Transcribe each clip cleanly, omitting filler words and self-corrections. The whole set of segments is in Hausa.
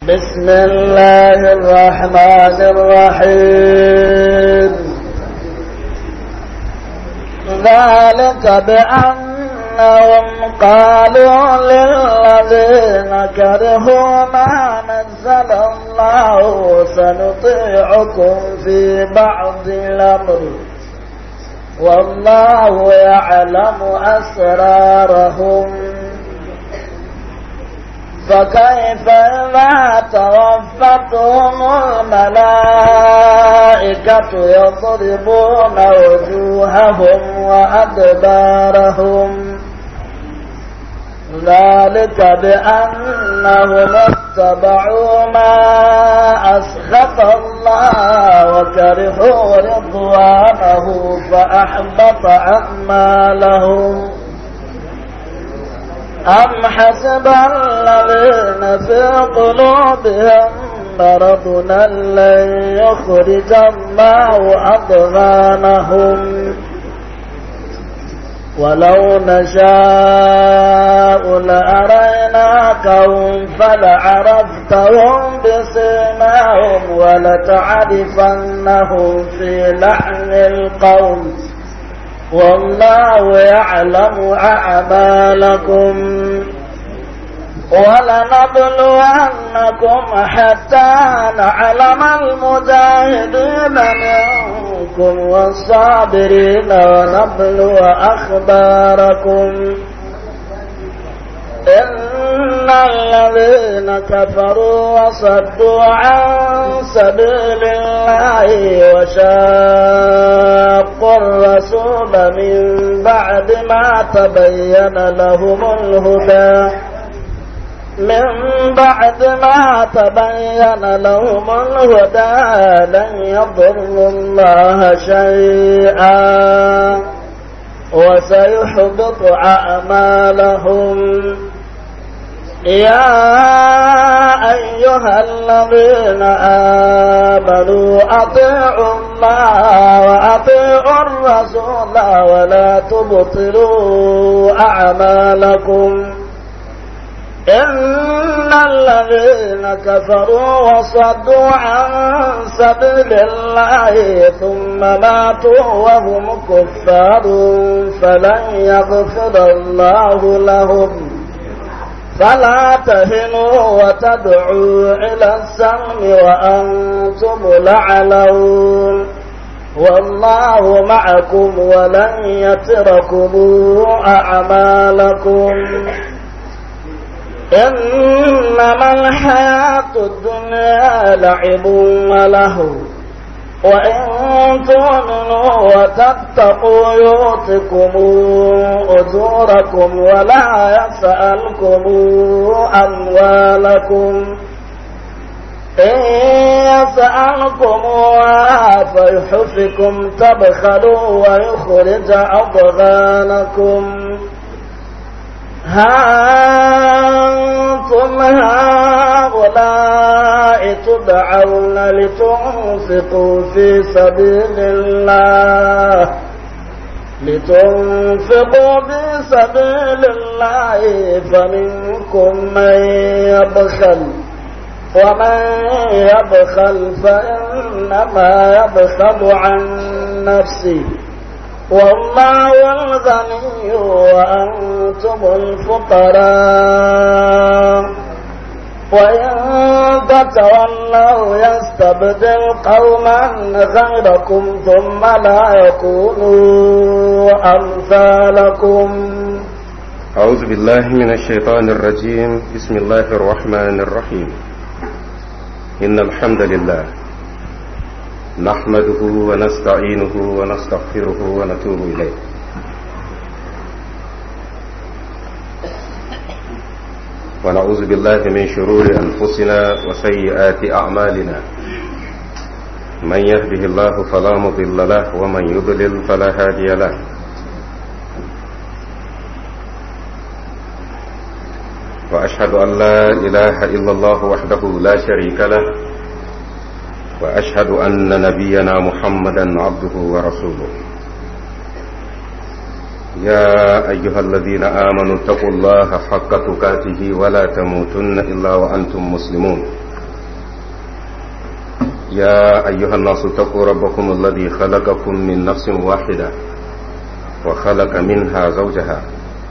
بسم الله الرحمن الرحيم ذلك بأنهم قالوا للذين كرهوا ما نزل الله سنطيعكم في بعض الأمر والله يعلم أسرارهم فكيف إذا توفتهم الملائكة يضربون وجوههم وأدبارهم ذلك بأنهم اتبعوا ما أسخط الله وكرهوا رضوانه فأحبط أعمالهم أم حسب الذين في قلوبهم مرض لن يخرج الله أضغانهم ولو نشاء لأريناكهم فلعرفتهم بسيماهم ولتعرفنهم في لحن القول والله يعلم أعمالكم ولنبلونكم حتى نعلم المجاهدين منكم والصابرين ونبلو أخباركم إن الذين كفروا وصدوا عن سبيل الله وشاقوا الرسول من بعد ما تبين لهم الهدى لن يضروا الله شيئا وسيحبط أعمالهم يا أيها الذين آمنوا أطيعوا الله وأطيعوا الرسول ولا تبطلوا أعمالكم إن الذين كفروا وصدوا عن سبيل الله ثم ماتوا وهم كفار فلن يغفر الله لهم فلا تهنوا وتدعوا إلى السلم وأنتم الأعلون والله معكم ولن يتركم أعمالكم إنما الحياة الدنيا لعب ولهو وإن تؤمنوا وتتقوا يؤتكم أجوركم ولا يسألكم أموالكم إن يسألكموها فيحفكم تبخلوا ويخرج أضغانكم ها أنتم هؤلاء تدعون لتنفقوا في سبيل الله فمنكم من يبخل ومن يبخل فإنما يبخل عن نفسه والله الغني وأنتم الفقراء وإن تتولوا يستبدل قوما غيركم ثم لا يكونوا أمثالكم. أعوذ بالله من الشيطان الرجيم. بسم الله الرحمن الرحيم. إن الحمد لله نحمده ونستعينه ونستغفره ونتوب إليه ونعوذ بالله من شرور أنفسنا وسيئات أعمالنا من يهده الله فلا مضل له ومن يضلل فلا هادي له وأشهد أن لا إله إلا الله وحده لا شريك له وأشهد أن نبينا محمدا عبده ورسوله. يا أيها الذين آمنوا اتقوا الله حق تقاته ولا تموتن إلا وأنتم مسلمون. يا أيها الناس اتقوا ربكم الذي خلقكم من نفس واحدة وخلق منها زوجها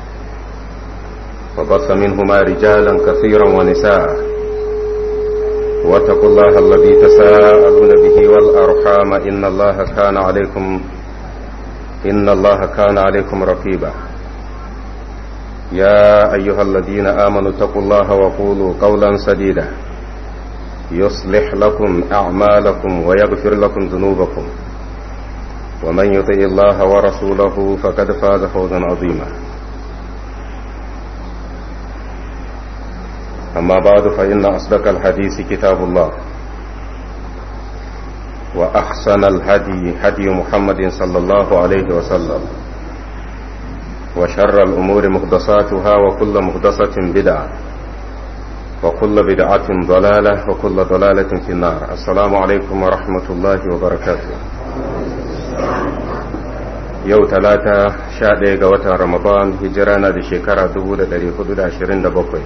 وبث منهما رجالا كثيرا ونساء واتقوا الله الذي تساءلون به والأرحام إن الله كان عليكم رقيبا يا أيها الذين آمنوا اتقوا الله وقولوا قولا سديدا يصلح لكم أعمالكم ويغفر لكم ذنوبكم ومن يطع الله ورسوله فقد فاز فوزا عظيما أما بعد فإن أصدق الحديث كتاب الله وأحسن الهدي هدي محمد صلى الله عليه وسلم وشر الأمور محدثاتها وكل محدثة بدعة وكل بدعة ضلالة وكل ضلالة في النار. السلام عليكم ورحمة الله وبركاته. يوم 3 ga watan Ramadan hijira na da shekara 1427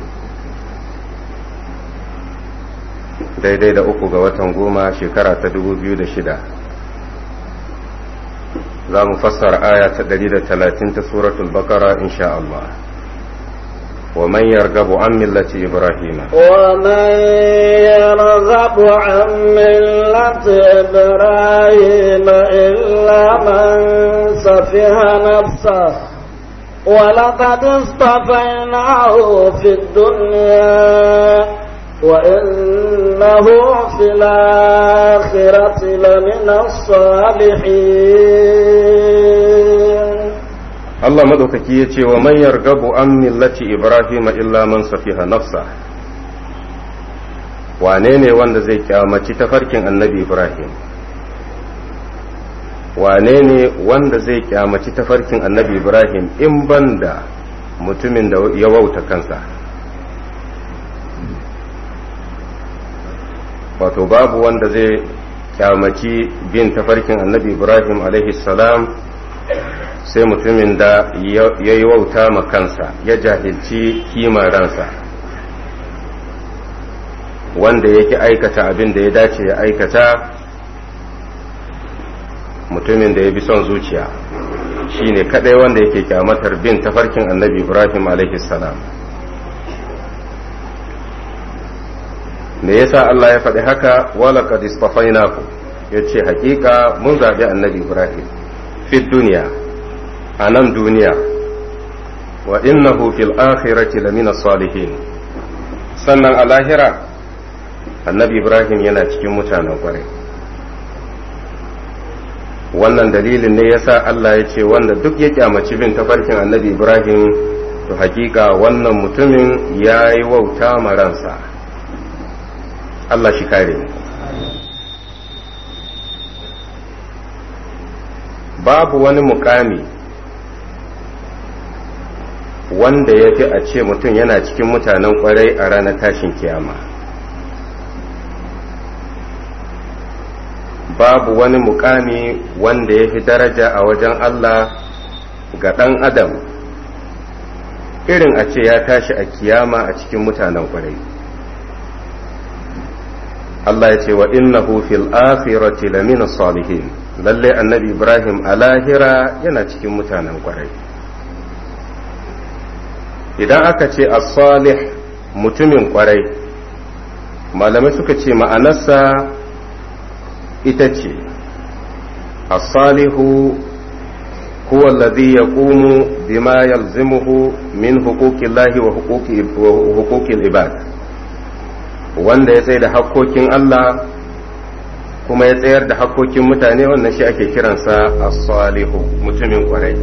daidai da 3 ga watan 10 shekara ta 2006. za mu fassara aya ta 130 ta suratul baqara insha Allah. ومن يرغب عن ملة إبراهيم إبراهيم إلا من سفه نفسه ولقد اصطفيناه في الدنيا وإنه في الآخرة لمن الصالحين. Allah madaukaki ya ce wa man yargabu an millati Ibrahim illa man safiha nafsa. Wane ne wanda zai kyamaci tafarkin annabi Ibrahim? Wane ne wanda zai kyamaci tafarkin annabi Ibrahim in banda mutumin da ya wauta kansa? Wato babu wanda zai kyamaci bin tafarkin annabi Ibrahim alaihi salam sai mutumin da ya yi wauta ma kansa ya jahilci kimar ransa, wanda yake aikata abin da ya dace ya aikata, mutumin da ya bi son zuciya shi ne kadai wanda yake kyamatar bin tafarkin annabi Ibrahim alaihi salam. Me yasa Allah ya faɗi haka? wala qad istafainaku, yace hakika mun zabi annabi Ibrahim fi duniya, a nan duniya, wa innahu fil akhirati lamina salihin, sannan a lahira annabi Ibrahim yana cikin mutanen kwarai. Wannan dalilin ne yasa Allah ya ce wanda duk ya kyamaci bin tafarkin annabi Ibrahim to hakika wannan mutumin ya yi wauta maransa. Allah shi kare mu. Babu wani mukami wanda ya fi a ce mutum yana cikin mutanen kwarai a ranar tashin kiyama. Babu wani mukami wanda ya fi daraja a wajen Allah ga ɗan adam irin a ce ya tashi a kiyama a cikin mutanen kwarai. Allah ya ce wa innahu fil akhirati lamina salihin, lalle annabi Ibrahim a lahira yana cikin mutanen kwarai. Idan aka ce as-salih mutumin kwarai, malamai suka ce ma'anarsa ita ce as-salihu huwa alladhi yaqumu bima yalzimuhu min huquqillahi wa huquqil ibad, wanda ya tsaye da hakkokin Allah kuma ya tsayar da hakkokin mutane, wannan shi ake kiransa as-salihu mutumin kwarai.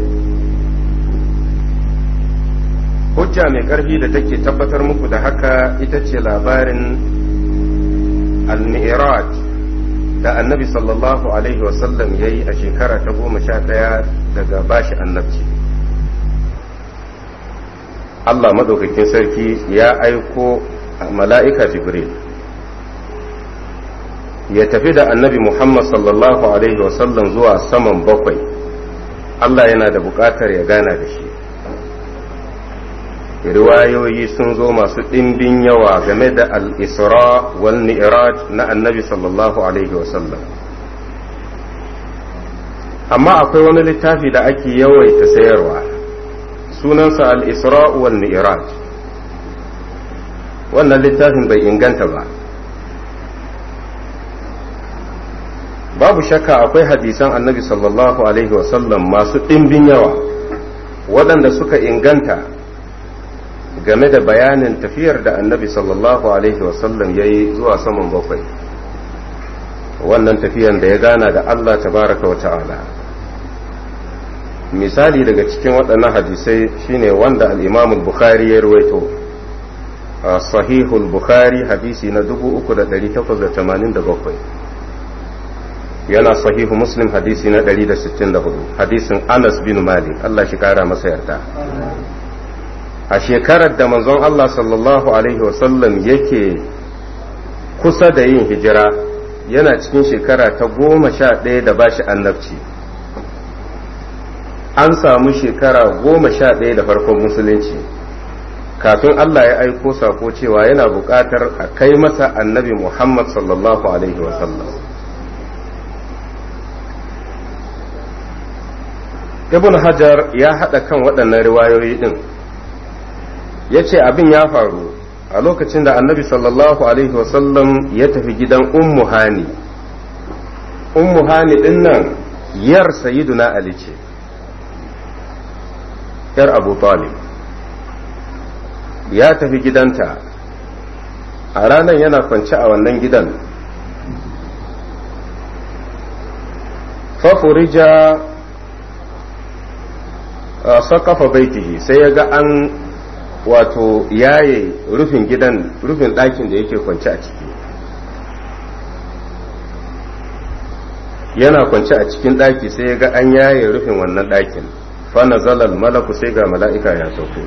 Hujja mai ƙarfi da take tabbatar muku da haka ita ce labarin al-mi'raj da annabi sallallahu alaihi wasallam ya yi a shekara ta 11 daga bashi annabci. Allah maɗaukakin sarki ya aiko mala'ika Jibril ya tafi da annabi Muhammad sallallahu alaihi wasallam zuwa saman bakwai. Allah yana da buƙatar ya gana da shi. riwayoyi sun zo masu ɗimbin yawa game da al-isra wal mi'raj na annabi sallallahu alaihi wasallam. Amma akwai wani littafi da ake yawaita sayarwa sunansa al-isra wal mi'raj. Wannan littafin bai inganta ba. Babu shakka akwai hadisan annabi sallallahu alaihi wasallam masu ɗimbin yawa waɗanda suka inganta game da bayanin tafiyar da annabi sallallahu alaihi wasallam ya yi zuwa saman bakwai, wannan tafiyan da ya gana da Allah tabaraka wa ta'ala. Misali daga cikin waɗannan hadisai shine wanda al-Imam al-Bukhari ya ruwaito a sahihul Bukhari hadisi na 3887, yana sahihu Muslim hadisi na 164, hadisin Anas bin Malik Allah shi kara masa yarda. A shekarar da manzon Allah sallallahu alaihi wasallam yake kusa da yin hijira, yana cikin shekara ta 11 da bashi annabci. An samu shekara 11 da farkon musulunci kafin Allah ya aiko sako cewa yana buƙatar a kai masa annabi Muhammad sallallahu alaihi wasallam. Ibn Hajar ya haɗa kan waɗannan riwayoyi ɗin, ya ce abin ya faru a lokacin da annabi sallallahu alaihi wasallam ya tafi gidan Ummu Hani. Ummu Hani ɗin nan yar Sayyiduna Ali ce, yar Abu Talib. Ya tafi gidanta, a ranar yana kwance a wannan gidan. Fafurija sakafa baitihi, sai ya ga an wato yaye rufin gidan, rufin ɗakin da yake kwance a ciki. Yana kwance a cikin ɗaki sai ya ga an yaye rufin wannan ɗakin. Fa nazalal malaku, sai ga mala'ika ya sauko.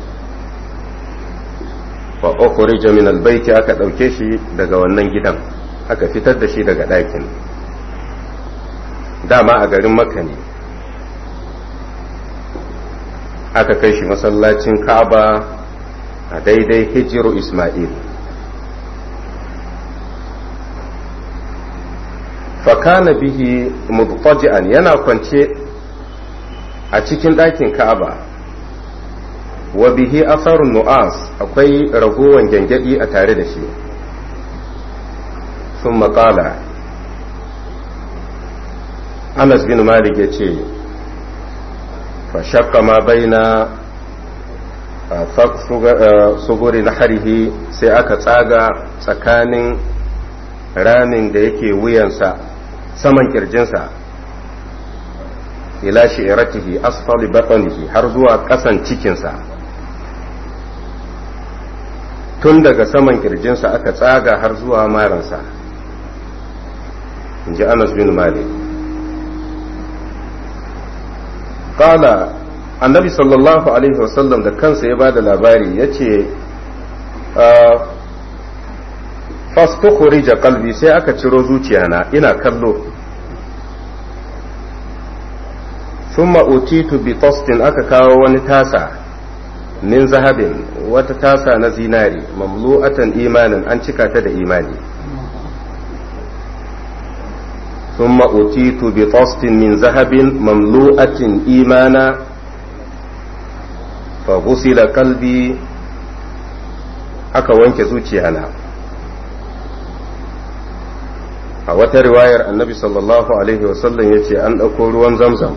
Fa ukhrija min albayti, aka ɗauke shi daga wannan gidan, aka fitar da shi daga ɗakin. Dama a garin Makka ne, aka kai shi masallacin Ka'aba a daidai hijiru Ismail. Fakana bihi mudtaji'an, yana kwance a cikin ɗakin Ka'aba, wa bihi asarun nu'as, akwai ragowan gyangyaɗi a tare da shi. Sun maƙala, Anas bin Malik ya ce, fashakka ma baina suguri na harihi, sai aka tsaga tsakanin ramin da yake wuyansa saman kirjinsa, ila shi'ratihi asfali batnihi, har zuwa ƙasan cikinsa. Tun daga saman kirjinsa aka tsaga har zuwa maransa, in ji Anas bin Malik. Kala annabi sallallahu alaihi wasallam da kansa ya ba da labari, ya ce fastukhrija qalbi, sai aka ciro zuciyana ina kallo. Thumma utitu bi tastin, aka kawo wani tasa min zahabin, wata tasa na zinari, mamlu'atan imanin, an cika ta da imani. Thumma utitu bi tastin min zahabin mamlu'atin imana, fa ghusila qalbi, aka wanke zuciyana. A wata riwayar annabi sallallahu alaihi wasallam ya ce an ɗauko ruwan zamzam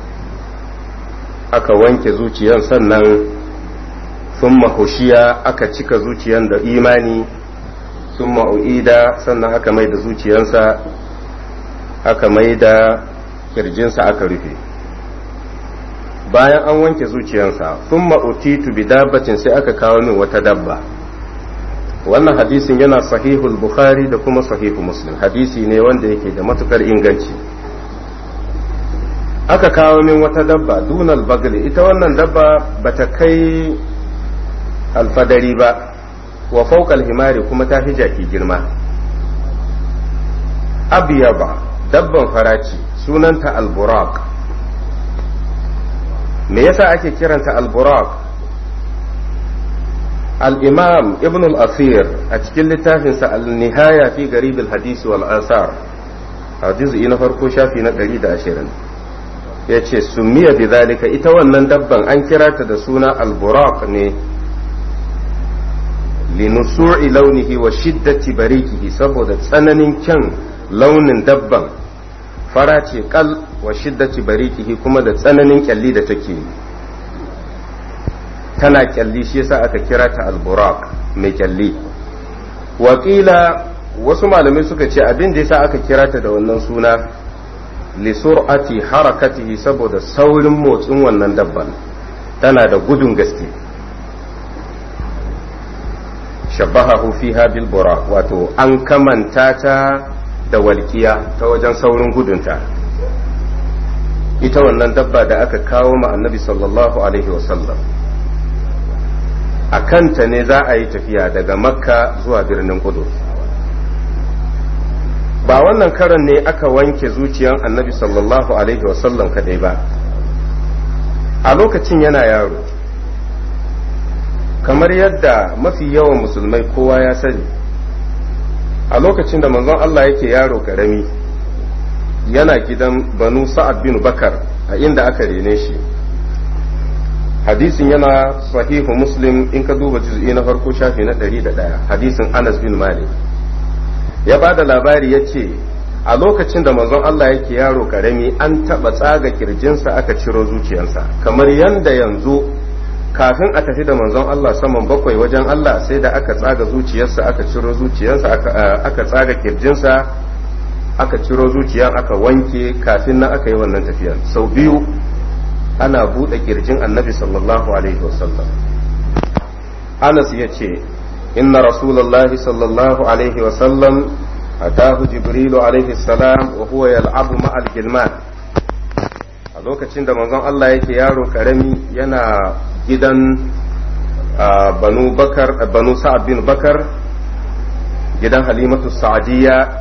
aka wanke zuciyan, sannan summa hushiya, aka cika zuciyan da imani, summa uida, sannan aka mai da zuciyansa, aka mai da kirjinsa aka rufe. Bayan an wanke zuciyansa, summa utitu bi dabbatin, sai aka kawo min wata dabba. Wannan hadisin yana sahihul Bukhari da kuma sahihu Muslim, hadisi ne wanda yake da matukar inganci. Aka kawo min wata dabba dunal bagli, ita wannan dabba bata kai alfadari ba, wa fawqal himari, kuma ta fi jaki girma. Abiyaba, dabban faraci, sunanta al-buraq. Me yasa ake kiranta al-buraq? al-imam ibn al-asir a cikin littafinsa al-nihaya fi garib al-hadisi wal asar hadisi na farko shafi na 120 ya ce sumiya bi zalika ita wannan dabban an kira ta da suna al-buraq ne linusu'i launihi wa shiddati barikihi saboda tsananin kyan launin dabban fara ce kal wa shiddati barikihi kuma da tsananin kyalli da take tana kyalli shi yasa aka kira ta al-buraq mai kyalli wakila wasu malamai suka ce abin da yasa aka kira ta da wannan suna li sur'ati harakatihi saboda saurin motsin wannan dabban tana da gudun gaske shabbahahu fiha bil buraq wato an kamanta ta da walkiya ta wajen saurin gudunta ita wannan dabba da aka kawo ma annabi sallallahu alaihi wasallam a kanta ne za a yi tafiya daga makka zuwa birnin Qudus ba wannan karan ne aka wanke zuciyan annabi sallallahu alaihi wasallam kadai ba a lokacin yana yaro kamar yadda mafi yawan musulmai kowa ya sani a lokacin da manzon Allah yake yaro karami yana gidan banu sa'ad bin bakar a inda aka rene shi hadisin yana sahihu muslim in ka duba juz'i na farko shafi na 101 hadisin Anas bin Malik ya ba da labari ya ce a lokacin da manzon Allah yake yaro karami an taɓa tsaga kirjinsa aka ciro zuciyarsa kamar yanda yanzu kafin a tafi da manzon Allah saman bakwai wajen Allah sai da aka tsaga zuciyarsa aka ciro zuciyarsa aka tsaga kirjinsa aka ciro zuciyan aka wanke kafin nan aka yi wannan tafiyar sau biyu ana buɗe kirjin annabi sallallahu alaihi wasallam Anas ya ce إن رسول الله صلى الله عليه وسلم أتاه جبريل عليه السلام وهو يلعب مع الجلمان a lokacin da manzon Allah yake yaro karami yana gidan banu sa'ad bin bakar gidan halimatu sa'adiyya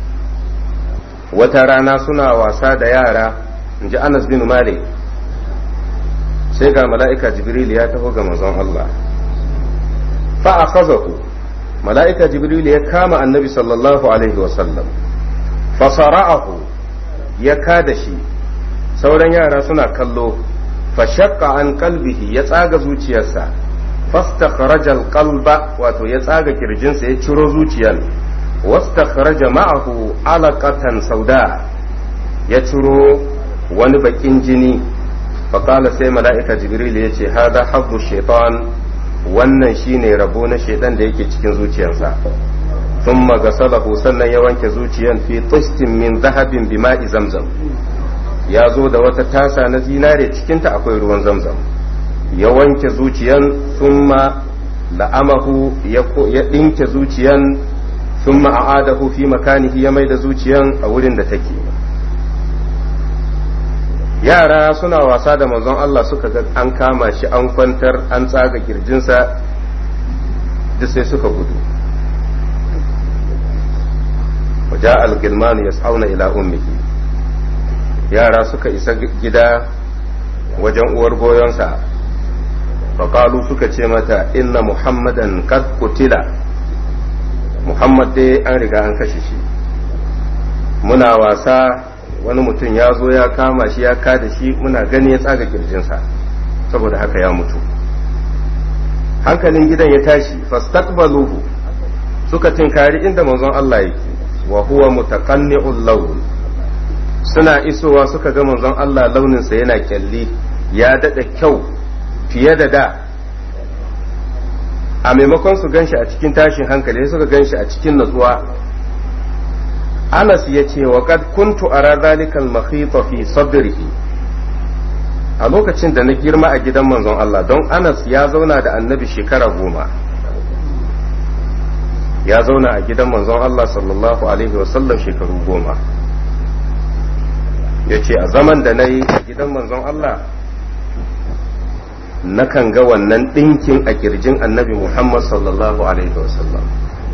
wata rana suna wasa da yara inji Anas bin Malik sai ga mala'ika jibril ya taho ga manzon Allah فأخذه ملائكة جبريل يكام النبي صلى الله عليه وسلم فصرعه يكادشي sauran yara suna kallo fashakka an kalbihi ya tsaga zuciyarsa fastakharaja alqalba wato ya tsaga kirjinsa ya ciro zuciyar wastakharaja ma'ahu alaqatan sauda ya ciro wani bakin jini faqala sai mala'ika jibril ya ce hada habbu shaitan wannan shine rabo na shaidan da yake cikin zuciyarsa thumma gasalahu sannan ya wanke zuciyar fi tistin min zahabin bima'i zamzam ya zo da wata tasa na zinare cikinta akwai ruwan zamzam ya wanke zuciyar thumma la'amahu ya dinke zuciyar thumma a'adahu fi makanihi ya maida zuciyar a wurin da take yara suna wasa da manzon Allah suka ga an kama shi an kwantar an tsaga kirjinsa duk sai suka gudu waja al-gilman yas'auna ila ummihi yara suka isa gida wajen uwar goyonsa faqalu suka ce mata inna muhammadan qad qutila muhammad dai an riga an kashe shi muna wasa wani mutum ya zo ya kama shi ya kada shi muna gani ya tsaga kirjinsa saboda haka ya mutu hankalin gidan ya tashi fastaqbaluhu suka tinkari inda manzon Allah yake wa huwa mutaqanni'ul lawn suna isowa suka ga manzon Allah launinsa yana kyalli ya dada kyau fiye da da a maimakon su ganshi a cikin tashin hankali suka ganshi a cikin natsuwa Anas ya ce wa kad kuntu ara zalikal makhita fi sadrihi a lokacin da na girma a gidan manzon Allah don Anas ya zauna da annabi shekara 10 ya zauna a gidan manzon Allah sallallahu alaihi wasallam shekaru 10 ya ce a zaman da na yi a gidan manzon Allah nakan ga wannan ɗinkin a kirjin annabi Muhammad sallallahu alaihi wasallam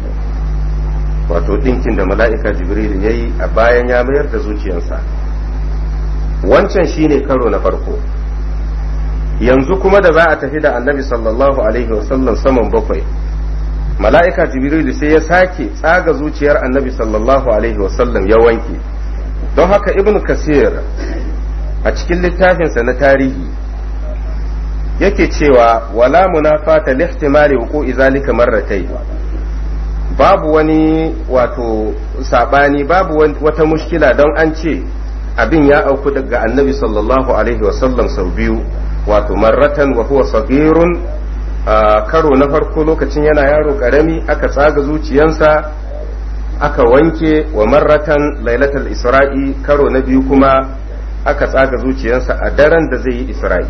wato ɗinkin da mala'ika jibril ya yi a bayan ya mayar da zuciyarsa wancan shine karo na farko yanzu kuma da za a tafi da annabi sallallahu alaihi wasallam saman bakwai, mala'ika jibrilu sai ya sake tsaga zuciyar annabi sallallahu alaihi wasallam ya wanke. Don haka ibnu kasir a cikin littafinsa na tarihi yake cewa wala munafata lihtimali wuqu'i zalika marratayn, babu wani wato sabani, babu wata mushkila don an ce abin ya auku daga annabi sallallahu alaihi wasallam sau biyu, wato marratan wa huwa sagirun, karo na farko lokacin yana yaro karami aka tsaga zuciyansa aka wanke, wa marratan lailatul isra'i, karo na biyu kuma aka tsaga zuciyansa a daren da zai yi isra'i.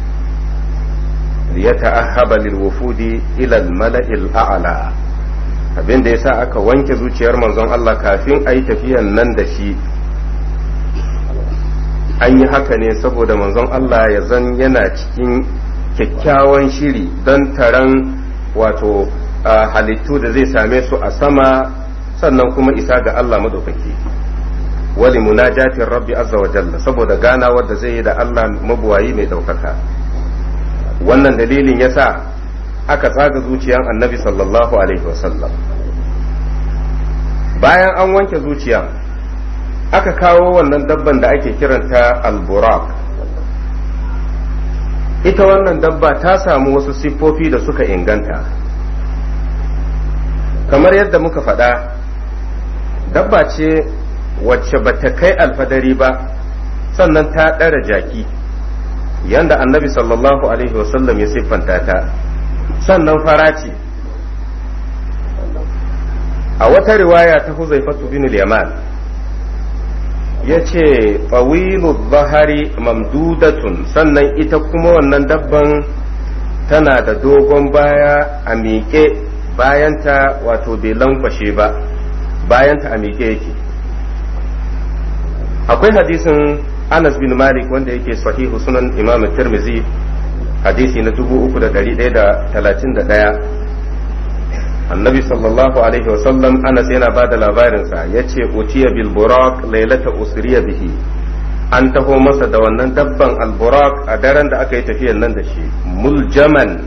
ya ta'ahhaba lil wufudi ila al mala'il a'la, abin da yasa aka wanke zuciyar manzon Allah kafin a yi tafiyan nan da shi, an yi haka ne saboda manzon Allah ya zan yana cikin kyakkyawan shiri don taron wato halittu da zai same su a sama, sannan kuma isa ga Allah madaukaki. wali munajatin rabbi azza wa jalla, saboda ganawar da zai yi da Allah mabuwayi mai daukaka. Wannan dalilin yasa aka tsaga zuciyan annabi sallallahu alaihi wasallam. Bayan an wanke zuciya aka kawo wannan dabban da ake kiranta al-buraq. Ita wannan dabba ta samu wasu siffofi da suka inganta, kamar yadda muka faɗa, dabba ce wacce bata kai alfadari ba, sannan ta ɗara jaki yanda annabi sallallahu alaihi wasallam ya siffanta ta, sannan fara ce. A wata riwaya ta Huzaifatu bin al-Yaman ya ce fawilu zahari mamdudatun, sannan ita kuma wannan dabban tana da dogon baya a miƙe, bayanta wato bai lankwashe ba, bayanta a miƙe yake. Akwai hadisin Anas bin Malik wanda yake sahihu sunan Imam Tirmidhi, hadisi na 3131. Annabi sallallahu alaihi wasallam, Anas yana ba da labarinsa, ya ce utiya bil buraq lailata usriya bihi, an taho masa da wannan dabban al buraq a daren da aka yi tafiyan nan da shi, muljaman,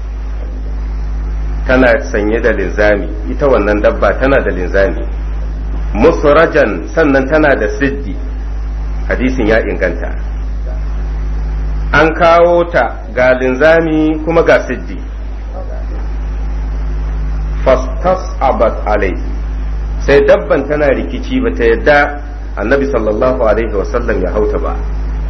tana sanye da linzami, ita wannan dabba tana da linzami, musrajan, sannan tana da siddi, hadisin ya inganta. An kawo ta ga linzami kuma ga siddi. Fastas'abat alaihi, sai dabban tana rikici, bata yadda annabi sallallahu alaihi wasallam ya hauta ba.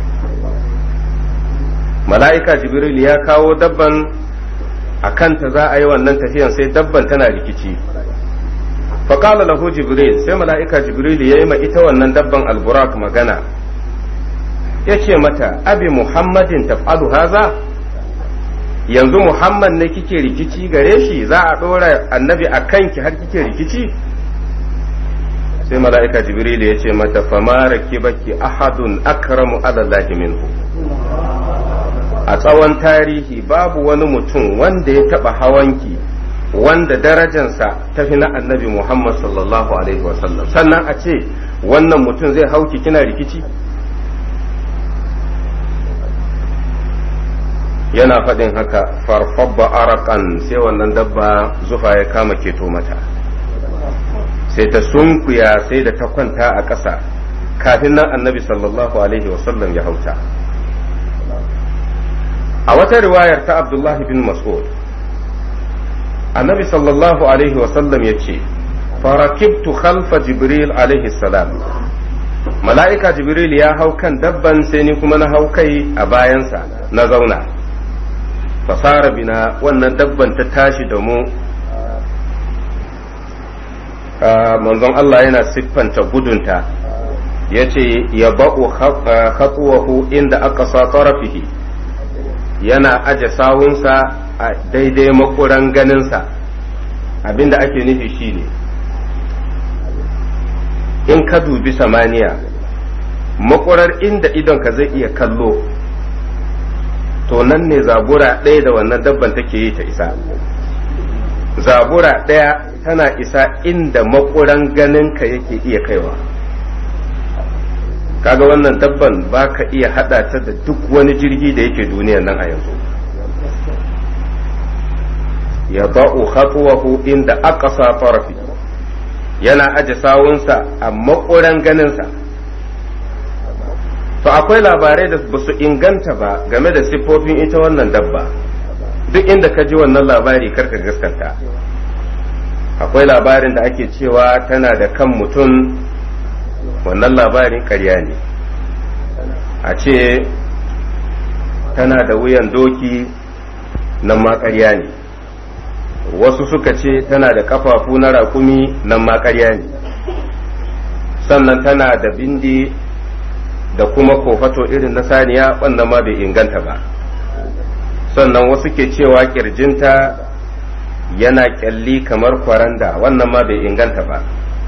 Mala'ika Jibril ya kawo dabban a kanta za a yi wannan tafiyan, sai dabban tana rikici. Faƙala lahu Jibril, sai mala'ika Jibril ya yi ma ita wannan dabban al-buraq magana, ya ce mata abi Muhammadin taf'alu haza, yanzu Muhammad ne kike rikici gare shi, za a ɗora annabi a kanki har kike rikici? Sai mala'ika Jibril ya ce mata fama rakibaki ahadun akramu ala Allah minhu, a tsawon tarihi babu wani mutum wanda ya taɓa hawanki wanda darajansa ta fi na annabi Muhammad sallallahu alaihi wasallam, sannan a ce wannan mutum zai hauki kina rikici? Yana faɗin haka farfabba arakan, sai wannan dabba zufa ya kama keto mata, sai ta sunkuya, sai da ta kwanta a ƙasa, kafin nan annabi sallallahu alaihi wasallam ya hauta. A wata riwayar ta Abdullahi bin Mas'ud, annabi sallallahu alaihi wasallam ya ce farakibtu khalfa Jibril alaihi salam, mala'ika Jibril ya hau kan dabban, sai ni kuma na hau kai a bayansa na zauna. Fasara bina, wannan dabban ta tashi da mu. Manzon Allah yana siffanta gudunta, ya ce ya ba'u khatwahu inda aka sa tarafihi, yana aje sawunsa a daidai makuran ganinsa. Abinda ake nufi shine, in ka dubi samaniya, makurar inda idonka zai iya kallo, to nan ne zabura ɗaya da wannan dabban take yi ta isa. Zabura ɗaya tana isa inda makuran ganinka yake iya kaiwa. kaga wannan dabban ba ka iya hada ta da duk wani jirgi da yake duniyar nan a yanzu. Ya ba'u khatwahu inda aqsa tarfi, yana aje sawunsa a makuran ganinsa. To akwai labarai da ba su inganta ba game da siffofin ita wannan dabba, duk inda ka ji wannan labari karka gaskanta. Akwai labarin da ake cewa tana da kan mutum, wannan labarin ƙarya ne. A ce tana da wuyan doki, nan ma ƙarya ne. Wasu suka ce tana da ƙafafu na raƙumi, nan ma ƙarya ne. Sannan tana da bindi da kuma kofato irin na saniya, wannan ma bai inganta ba. Sannan wasu ke cewa ƙirjinta yana ƙyalli kamar kwaranda, wannan ma bai inganta ba.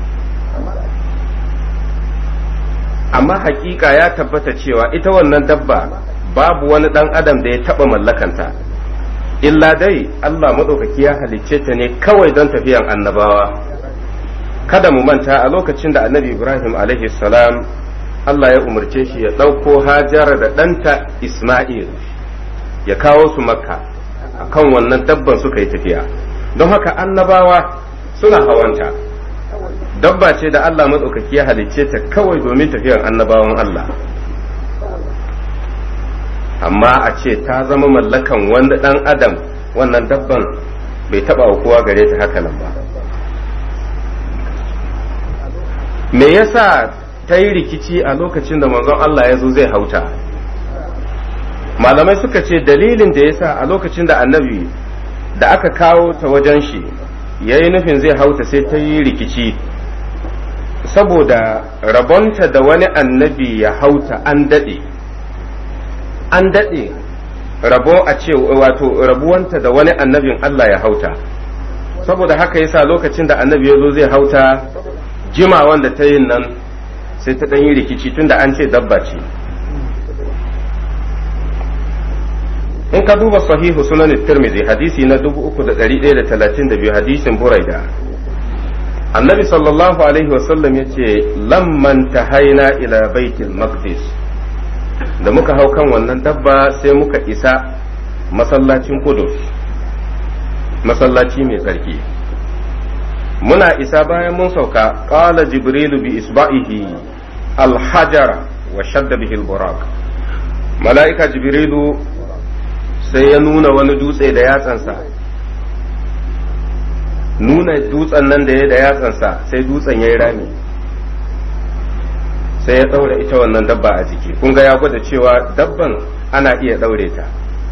Amma hakika ya tabbata cewa ita wannan dabba babu wani ɗan adam da ya taɓa mallakanta, illa dai Allah maɗaukaki ya halicce ta ne kawai don tafiyan annabawa. Kada mu manta a lokacin da annabi Ibrahim alaihi salam Allah ya umarce shi ya ɗauko Hajara da ɗanta Ismail ya kawo su Makka, akan wannan dabban suka yi tafiya. Don haka annabawa suna hawanta, dabba ce da Allah maɗaukaki ya halicce ta kawai domin tafiyan annabawan Allah. Amma a ce ta zama mallakan wanda ɗan adam, wannan dabban bai taɓa kowa gare ta haka nan ba. Me yasa ta yi rikici a lokacin da manzon Allah ya zo zai hauta? Malamai suka ce dalilin da yasa a lokacin da annabi da aka kawo ta wajen shi ya yi nufin zai hauta sai ta yi rikici, saboda rabonta da wani annabi ya hauta an daɗe rabo a ce wato rabuwanta da wani annabin Allah ya hauta. Saboda haka yasa lokacin da annabi ya zo zai hauta, jima wanda ta yin nan sai ta ɗan yi rikici tunda an ce dabba ce. In ka duba sahihu sunan Tirmidhi hadisi na 3132 hadisin Buraida, annabi sallallahu alaihi wasallam ya ce lamman tahaina ila baitul maqdis, da muka hau kan wannan dabba sai muka isa masallacin Qudus, masallaci mai tsarki. Muna isa bayan mun sauka, qala jibrilu bi isba'ihi alhajara wa shadda bihi alburaq, mala'ika jibrilu sai ya nuna wani dutse da yatsansa, nuna dutsen nan da ya da yatsansa sai dutsen ya yi rami, sai ya ɗaura ita wannan dabba a jiki. Kun ga ya gwada cewa dabban ana iya ɗaure ta.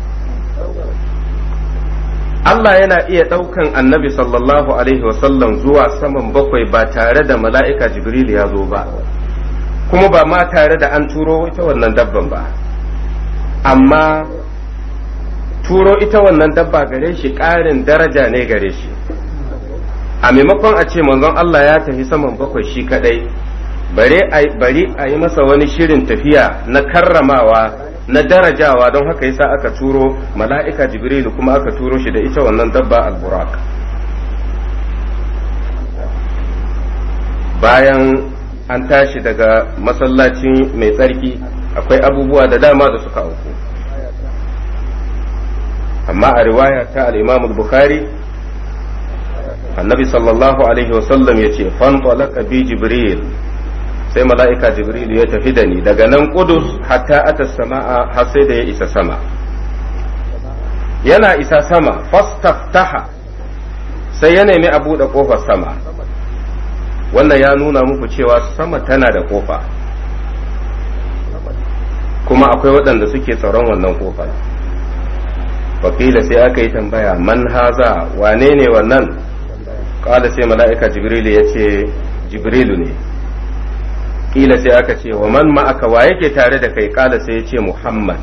Allah yana iya ɗaukan annabi sallallahu alaihi wasallam zuwa saman bakwai ba tare da mala'ika Jibril ya zo ba, kuma ba ma tare da an turo ita wannan dabban ba. Amma turo ita wannan dabba gare shi ƙarin daraja ne gare shi. A maimakon a ce manzon Allah ya tafi saman bakwai shi kadai, bari a yi masa wani shirin tafiya na karramawa na darajawa, don haka yasa aka turo mala'ika Jibrilu kuma aka turo shi da ita wannan dabba al-buraq. Bayan an tashi daga masallacin mai tsarki akwai abubuwa da dama da suka auku, amma a riwaya ta al-Imam al-Bukhari annabi sallallahu alaihi wasallam ya ce fantalaka bi Jibril, sai mala'ika Jibril ya tafi da ni daga nan Qudus hatta ata sama'a, har sai da ya isa sama. Yana isa sama fastaftaha, sai ya nemi a buɗe ƙofar sama. Wannan ya nuna muku cewa sama tana da ƙofa, kuma akwai waɗanda suke tsaron wannan ƙofar. Wakila sai aka yi tambaya, man haza, wane ne wannan? Ƙala sai mala'ika Jibrilu ya ce Jibrilu ne. Ƙila sai aka ce wa man ma'aka, wa yake tare da kai? Ƙala sai ya ce Muhammad.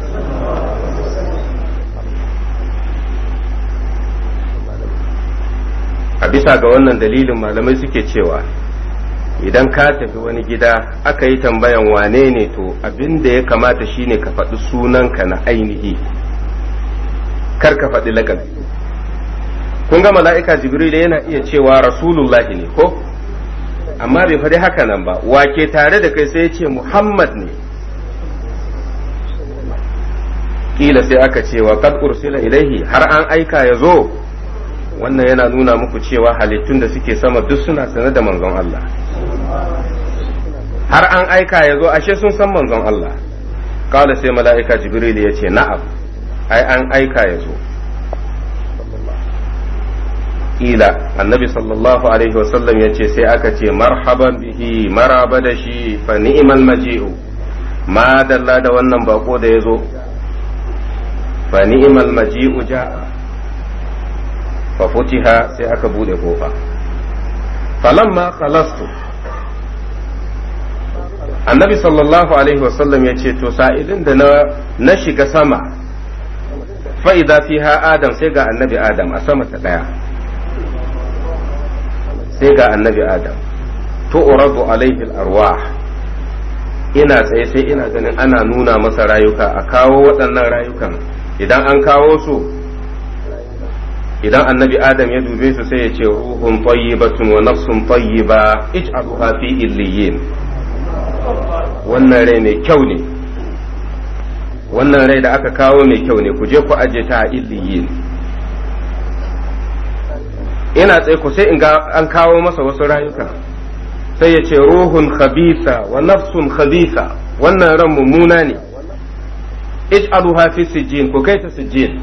A bisa ga wannan dalilin malamai suke cewa idan ka tafi wani gida aka yi tambayan wane ne, to abin da ya kamata shine ka faɗi sunanka na ainihi, kar ka faɗi lakabi. Kun ga mala'ika Jibril yana iya cewa Rasulullahi ne ko? amma bai faɗi haka nan ba, wake tare da kai sai ya ce Muhammad ne. Kila sai aka ce wa qad ursila ilaihi, har an aika ya zo. Wannan yana nuna muku cewa halittun da suke sama duk suna sanar da manzon Allah. Har an aika ya zo, ashe sun san manzon Allah. Kala sai mala'ika Jibril ya ce na'am, ai an aika ya zo. Kila annabi sallallahu alaihi wasallam ya ce sai aka ce marhaban bihi, maraba da shi, fa ni'mal maji'u, ma dalla da wannan bako da ya zo. Fa ni'mal maji'u ja'a, fa futiha, sai aka bude kofa. Falamma khalastu, annabi sallallahu alaihi wasallam ya ce to sa'ilin da na shiga sama, fa idza fiha adam, sai ga annabi adam a sama ta daya. Sai ga annabi adam tu'radu alaihi al-arwah, ina tsaye sai ina ganin ana nuna masa rayuka, a kawo waɗannan rayukan. Idan an kawo su, idan annabi adam ya dube su sai ya ce ruhun tayyibatun wa nafsun tayyiba ij'aluha fi illiyin. Wannan rai mai kyau ne, wannan rai da aka kawo mai kyau ne, ku je ku aje ta a illiyin. Ina tsaye ku sai in ga an kawo masa wasu rayuka, sai ya ce ruhun khabitha wa nafsun khabitha, wannan ran mummuna ne, ij'aluha fi sijjin, ku kai ta sijjin.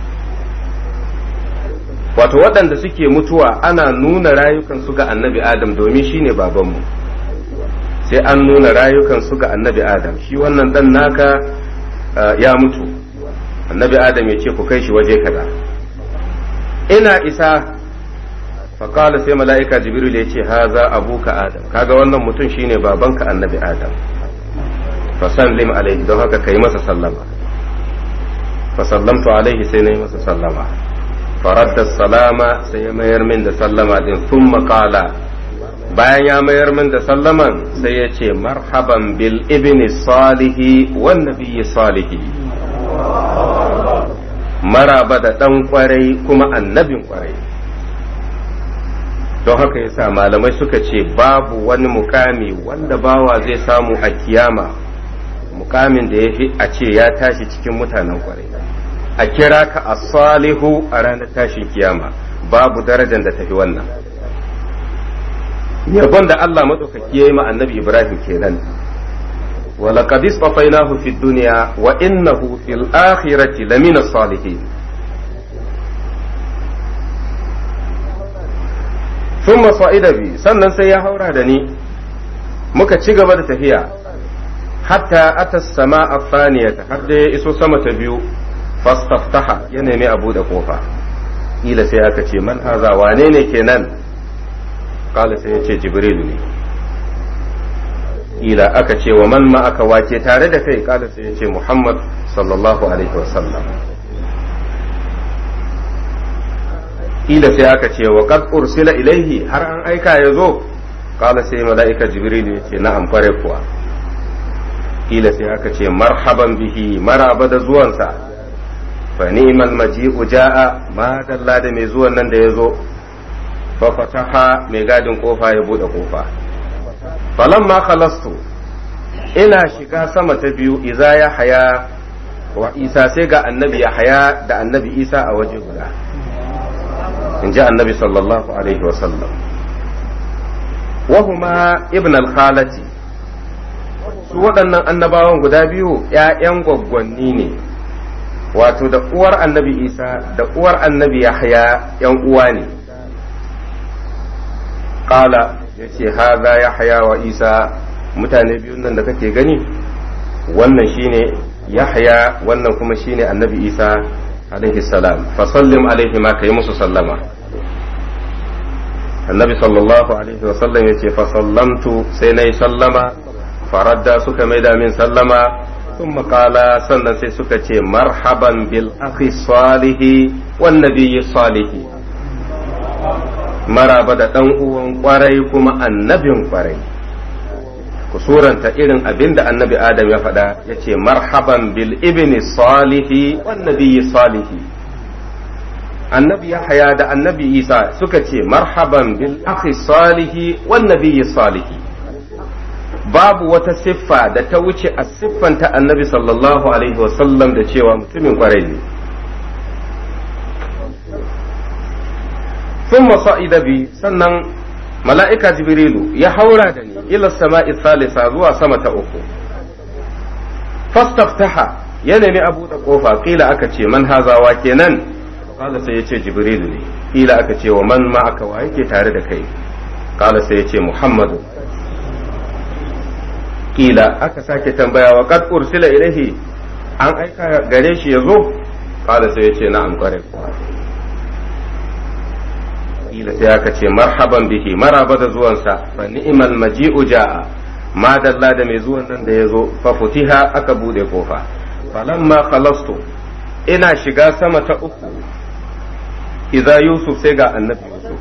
Wato waɗanda suke mutuwa ana nuna rayukan su ga annabi adam domin shine babanmu, sai an nuna rayukan su ga annabi adam. Shi wannan dan naka ya mutu, annabi adam ya ce ku kai shi waje kaza. Ina isa, faƙala sai mala'ika Jibril ya ce haza abuka adam, kaga wannan mutum shine babanka annabi adam. Fasallim alaihi, don haka kai masa sallama. Fasallamtu alaihi, sai na yi masa sallama. Faradda salama, sai ya mayar min da sallama din. Thumma qala, bayan ya mayar min da sallaman sai ya ce marhaban bil ibni salihi wan nabiyyi salihi, maraba da dan kwarai kuma annabin kwarai. Don haka yasa malamai suka ce babu wani mukami wanda bawa zai samu a kiyama, mukamin da ya fi a ce ya tashi cikin mutanen kwarai, a kira ka as-salihu a ranar tashin kiyama. Babu darajar da tafi wannan. Yabon da Allah madaukaki yayi ma annabi Ibrahim kenan, wa laqad istafainahu fid dunya wa innahu fil akhirati lamina salihin. Thumma sa'ida bi, sannan sai ya haura da ni, muka ci gaba da tafiya, hatta ata sama'a thaniyata, har da ya iso sama ta biyu. Fastaftaha, ya nemi abu da kofa. Ila sai aka ce man haza, wane ne kenan? Kala sai ya ce Jibrilu ne. Ila aka ce wa man ma aka wace tare da kai? Kala sai ya ce Muhammad sallallahu alaihi wasallam. Ila sai aka ce wa qad ursila ilaihi, har an aika ya zo? Kala sai mala'ika Jibrilu ya ce na'am, kware kuwa. Ila sai aka ce marhaban bihi, maraba da zuwansa. Fa ni'mal maji'u ja'a, ma dalla da mai zuwan nan da ya zo. Fa fataha, mai gadin kofa ya bude kofa. Falamma khalastu, ina shiga sama ta biyu, iza ya haya wa Isa, sai ga annabi ya haya da annabi Isa a waje guda. In ji annabi sallallahu alaihi wa sallam. Wa huma ibn al-khalati, su waɗannan annabawan guda biyu ‘ya'yan gwaggwanni ne, wato da uwar annabi Isa da uwar annabi Yahya ‘yan uwa ne. Ƙala ya ce, haza Yahya wa Isa, mutane biyun nan da kake gani, wannan shine Yahya, wannan kuma shine annabi Isa alaihi salam. Fasallim alaihi ma, kai musu sallama. Annabi sallallahu alaihi wa sallam ya ce, fasallamtu, sai na yi sallama. Faradda, suka maida min sallama. ثم قال sannan sai suka ce marhaban bil akhi salihi wan nabiyyi salihi, maraba da dan uwan kwarai kuma annabin kwarai. Ku suranta irin abin da annabi Adam ya faɗa, ya ce marhaban bil ibni salihi wan nabiyyi salihi. annabi Yahaya da annabi Isa suka ce marhaban bil akhi salihi wan nabiyyi salihi. Babu wata siffa da ta wuce a siffanta annabi sallallahu alaihi wasallam da cewa mutumin kwarai ne. Thumma sa'ida bi, sannan mala'ika Jibrilu ya haura da ni ila sama'i salisa zuwa sama ta uku. Fastaftaha, ya nemi a buɗe ƙofa, ƙila aka ce man hazawa kenan, ƙala sai ya ce Jibrilu ne, ƙila aka ce wa man ma'aka wa yake tare da kai, ƙala sai ya ce Muhammadu. Ƙila aka sake tambaya wa qad ursila ilaihi, an aika gare shi ya zo, ƙala sai ya ce na'am ƙwarai kuwa. Ƙila sai aka ce marhaban bihi, maraba da zuwansa, fa ni'mal maji'u ja'a. Ma dalla da mai zuwan nan da ya zo fa futiha aka bude kofa falamma khalastu ina shiga sama ta uku idza yusuf sai ga annabi yusuf.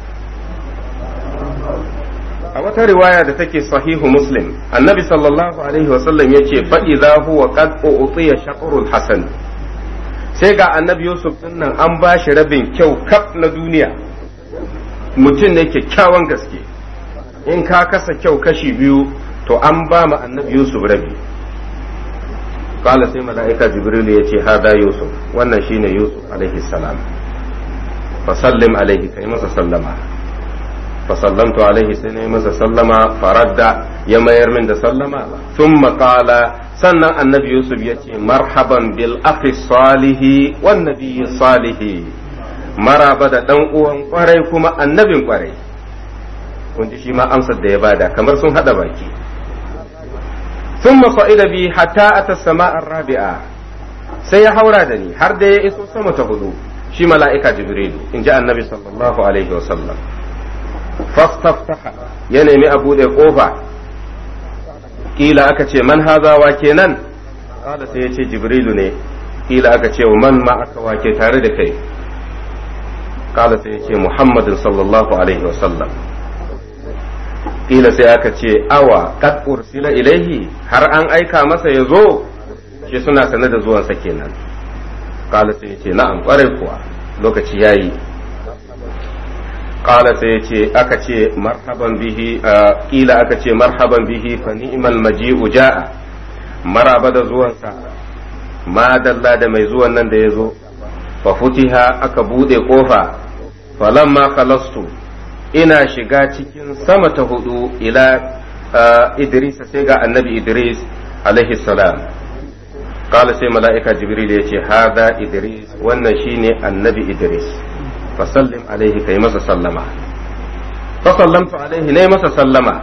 A wata riwaya da take sahihu muslim annabi sallallahu alaihi wasallam yace fa idza huwa qad u'tiya shaqrul hasan, sai ga annabi yusuf din nan an bashi rabin kyau kaf na duniya. Mutum ne kyakkyawan gaske, in ka kasa kyau kashi biyu to an ba mu annabi Yusuf rabi. Kala sai mala'ika Jibril ya ce hada Yusuf, wannan shine Yusuf alaihi salam. Fa sallim alaihi, kai masa sallama. Fa sallamtu alaihi, sai na yi masa sallama, faradda ya mayar min da sallama. Thumma qala, sannan annabi Yusuf ya ce marhaban bil akhi salihi wan nabiyyi salihi. Maraba da dan uwan kwarai kuma annabin kwarai. Kun ji shi ma amsar da ya bada kamar sun hada baki. ثم صعد بي حتى أتى السماء الرابعة sai ya haura da ni har da ya iso sama ta hudu shi mala'ika jibrilu in ji annabi sallallahu alaihi wasallam. Fastaftaha ya nemi a buɗe ƙofa, ƙila aka ce man haza wa kenan, ƙala sai ya ce jibrilu ne, ƙila aka ce man ma aka wake tare da kai, ƙala sai ya ce muhammadin sallallahu alaihi wasallam. Kila sai aka ce awa kad ursila ilaihi, har an aika masa ya zo, shi suna sane da zuwansa kenan. Kala sai ya ce na'am kwarai kuwa lokaci yayi. Kala sai ya ce aka ce marhaban bihi, kila aka ce marhaban bihi fa ni'mal maji'u ja'a, maraba da zuwansa, ma dalla da mai zuwan nan da ya zo. Fa futiha aka bude kofa, falamma khalastu ina shiga cikin sama ta hudu ila Idris sai ga annabi Idris alaihi salam. Kala sai mala'ika Jibril ya ce hada Idris, wannan shine annabi Idris, fa sallim alaihi kai masa sallama. Fa sallamtu alaihi ne masa sallama,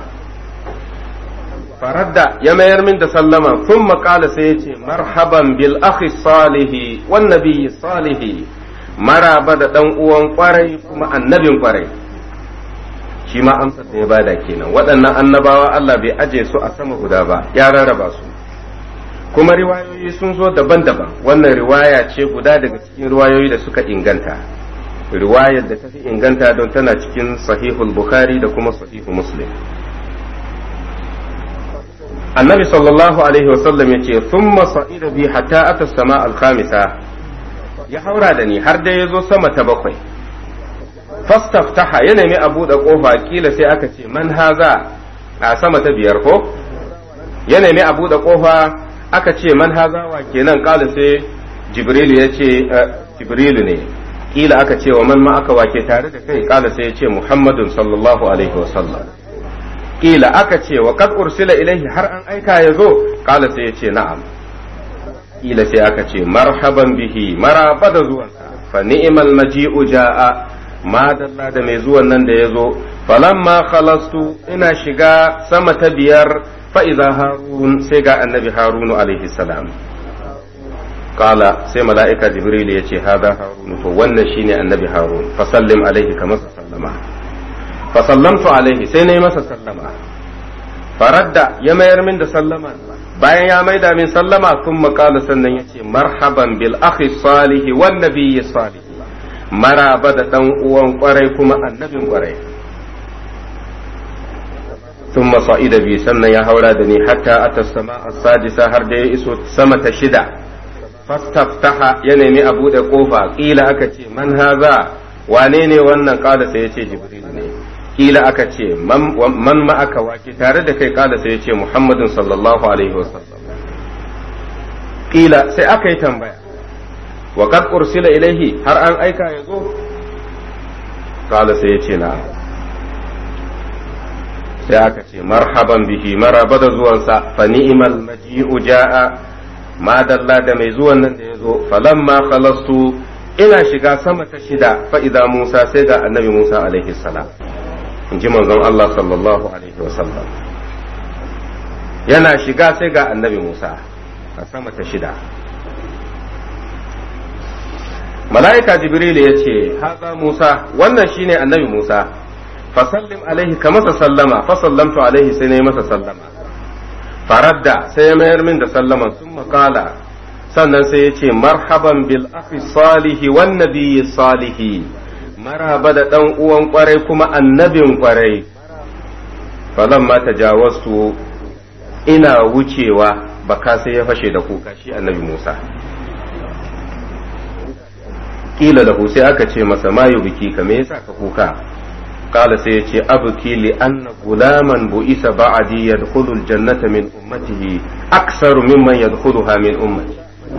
faradda ya mayar min da sallama. Thumma qala sai ya ce marhaban bil akhi salihi wan nabiyyi salihi, maraba da dan uwan kwarai kuma annabin kwarai. Shi ma amsar da ya bada kenan. Waɗannan annabawa Allah bai aje su a sama guda ba, ya rarraba su. Kuma riwayoyi sun zo daban-daban. Wannan riwaya ce guda daga cikin riwayoyi da suka inganta. Riwayar da ta fi inganta don tana cikin sahihul Bukhari da kuma sahihu Muslim. Annabi sallallahu alaihi wasallam ya ce thumma sa'ida bi hatta ata sama al-khamisa, ya haura da ni har da ya zo sama ta bakwai. Fastaftaha ya nemi a buɗe ƙofa, kila sai aka ce man haza, a sama ta biyar ko ya nemi a buɗe ƙofa aka ce man haza wa kenan, kala sai Jibrilu ya ce Jibrilu ne, kila aka ce wa man ma aka wake tare da kai, kala sai ya ce Muhammadun sallallahu alaihi wasallam. Kila aka ce wa kad ursila ilaihi, har an aika ya zo, kala sai ya ce na'am. Kila sai aka ce marhaban bihi, maraba da zuwansa, fa ni'mal maji'u ja'a, ma dalla da mai zuwan nan da ya zo. Falamma khalastu ina shiga sama ta biyar, fa idza harun, sai ga annabi harunu alaihi salam. Kala sai mala'ika jibril ya ce hada harun, to wannan shine annabi harun, fa sallim alaihi kama sallama. Fa sallamtu alaihi, sai na yi masa sallama. Faradda ya mayar min da sallama, bayan ya maida min sallama, kun makala sannan ya ce marhaban bil akhi salihi wan nabiyyi salihi, maraba da dan uwan kwarai kuma annabin kwarai. ثم صعد بي sannan ya haura da ni hatta ata sama as-sadisa, har da ya iso sama ta shida. fastaftaha ya nemi a buɗe ƙofa ƙila aka ce man haza wane ne wannan ƙala sai ya ce jibril ne ƙila aka ce man ma'aka wake tare da kai ƙala sai ya ce muhammadun sallallahu alaihi wasallam ƙila sai aka yi tambaya wa qad ursila ilaihi har an aika ya zo ƙala sai ya ce na sai aka ce marhaban bihi maraba da zuwansa fa ni'mal maji'u ja'a ma dalla da mai zuwan nan da ya zo falamma khalastu ina shiga sama ta shida fa idza Musa sai ga annabi Musa alaihi salam in ji manzon Allah sallallahu alaihi wasallam yana shiga sai ga annabi Musa a sama ta shida mala'ika jibril ya ce haza Musa wannan shine annabi Musa fasallim alaihi ka masa sallama fa sallamtu alaihi sai na yi masa sallama faradda sai ya mayar min da sallaman sun makala sannan sai ya ce marhaban bil akhi salihi wan nabiyyi salihi maraba da dan uwan kwarai kuma annabin kwarai falamma tajawaztu ina wucewa baka sai ya fashe da kuka shi annabi Musa kila lahu sai aka ce masa ma yubiki ka me yasa ka kuka kala sai ya ce abuki li anna gulaman bu'isa ba'di yadkhulul jannata min ummatihi aksaru mimman yadkhuluha min ummati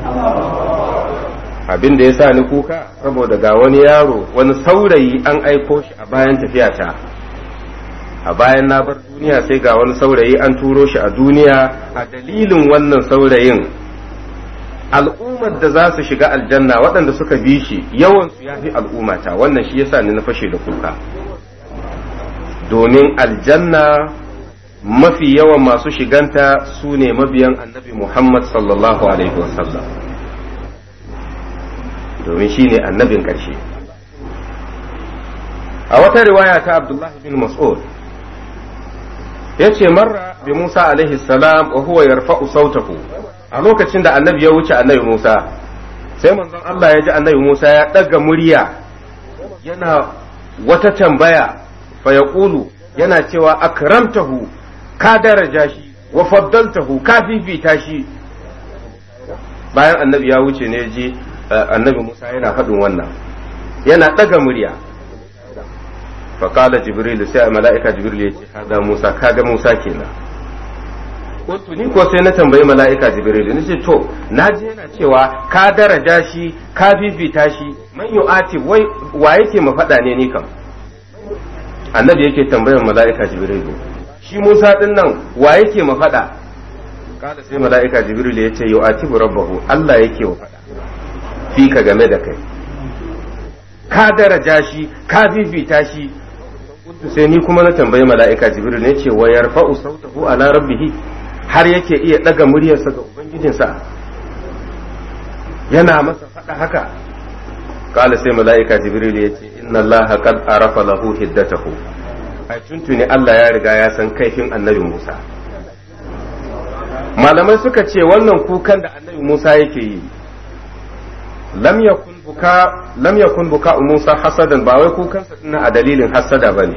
abin da yasa ni kuka saboda ga wani yaro wani saurayi an aiko shi a bayan tafiyata a bayan na bar duniya sai ga wani saurayi an turo shi a duniya a dalilin wannan saurayin al'ummar da za su shiga aljanna waɗanda suka bi shi yawan su yafi al'ummata wannan shi yasa ni na fashe da kuka domin aljanna mafi yawan masu shiganta su ne mabiyan annabi Muhammad sallallahu alaihi wasallam domin shi ne annabin ƙarshe a wata riwaya ta Abdullahi bin Mas'ud ya ce marra bi Musa alaihi salam wa huwa yarfa'u sautahu a lokacin da annabi ya wuce annabi Musa sai manzon Allah ya ji annabi Musa ya ɗaga murya yana wata tambaya fa yaqulu yana cewa akramtahu ka daraja shi wa faddaltahu ka fifita shi bayan annabi ya wuce ne ji annabi Musa yana faɗin wannan yana ɗaga murya fa qala jibril sai mala'ika jibril ya ce hada Musa kaga Musa kenan ko ni ko sai na tambayi mala'ika jibril ni ce to naji yana cewa ka daraja shi ka fifita shi man yu'ati wai wa yake ma faɗa ne ni kam annabi yake tambayar mala'ika jibril shi Musa din nan wa yake ma faɗa kada sai mala'ika jibril ya ce yu'atibu rabbahu Allah yake wa faɗa fi ka game da kai ka daraja shi ka fifita shi sai ni kuma na tambayi mala'ika jibril ne ce wa yarfa'u sautahu ala rabbih har yake iya daga muryarsa ga ubangijinsa yana masa faɗa haka kala sai mala'ika jibril ya ce inna allaha qad arafa lahu hiddatahu ai tuntuni Allah ya riga ya san kaifin annabi Musa malamai suka ce wannan kukan da annabi Musa yake yi lam yakun buka Musa hasadan ba wai kukansa dinnan a dalilin hasada bane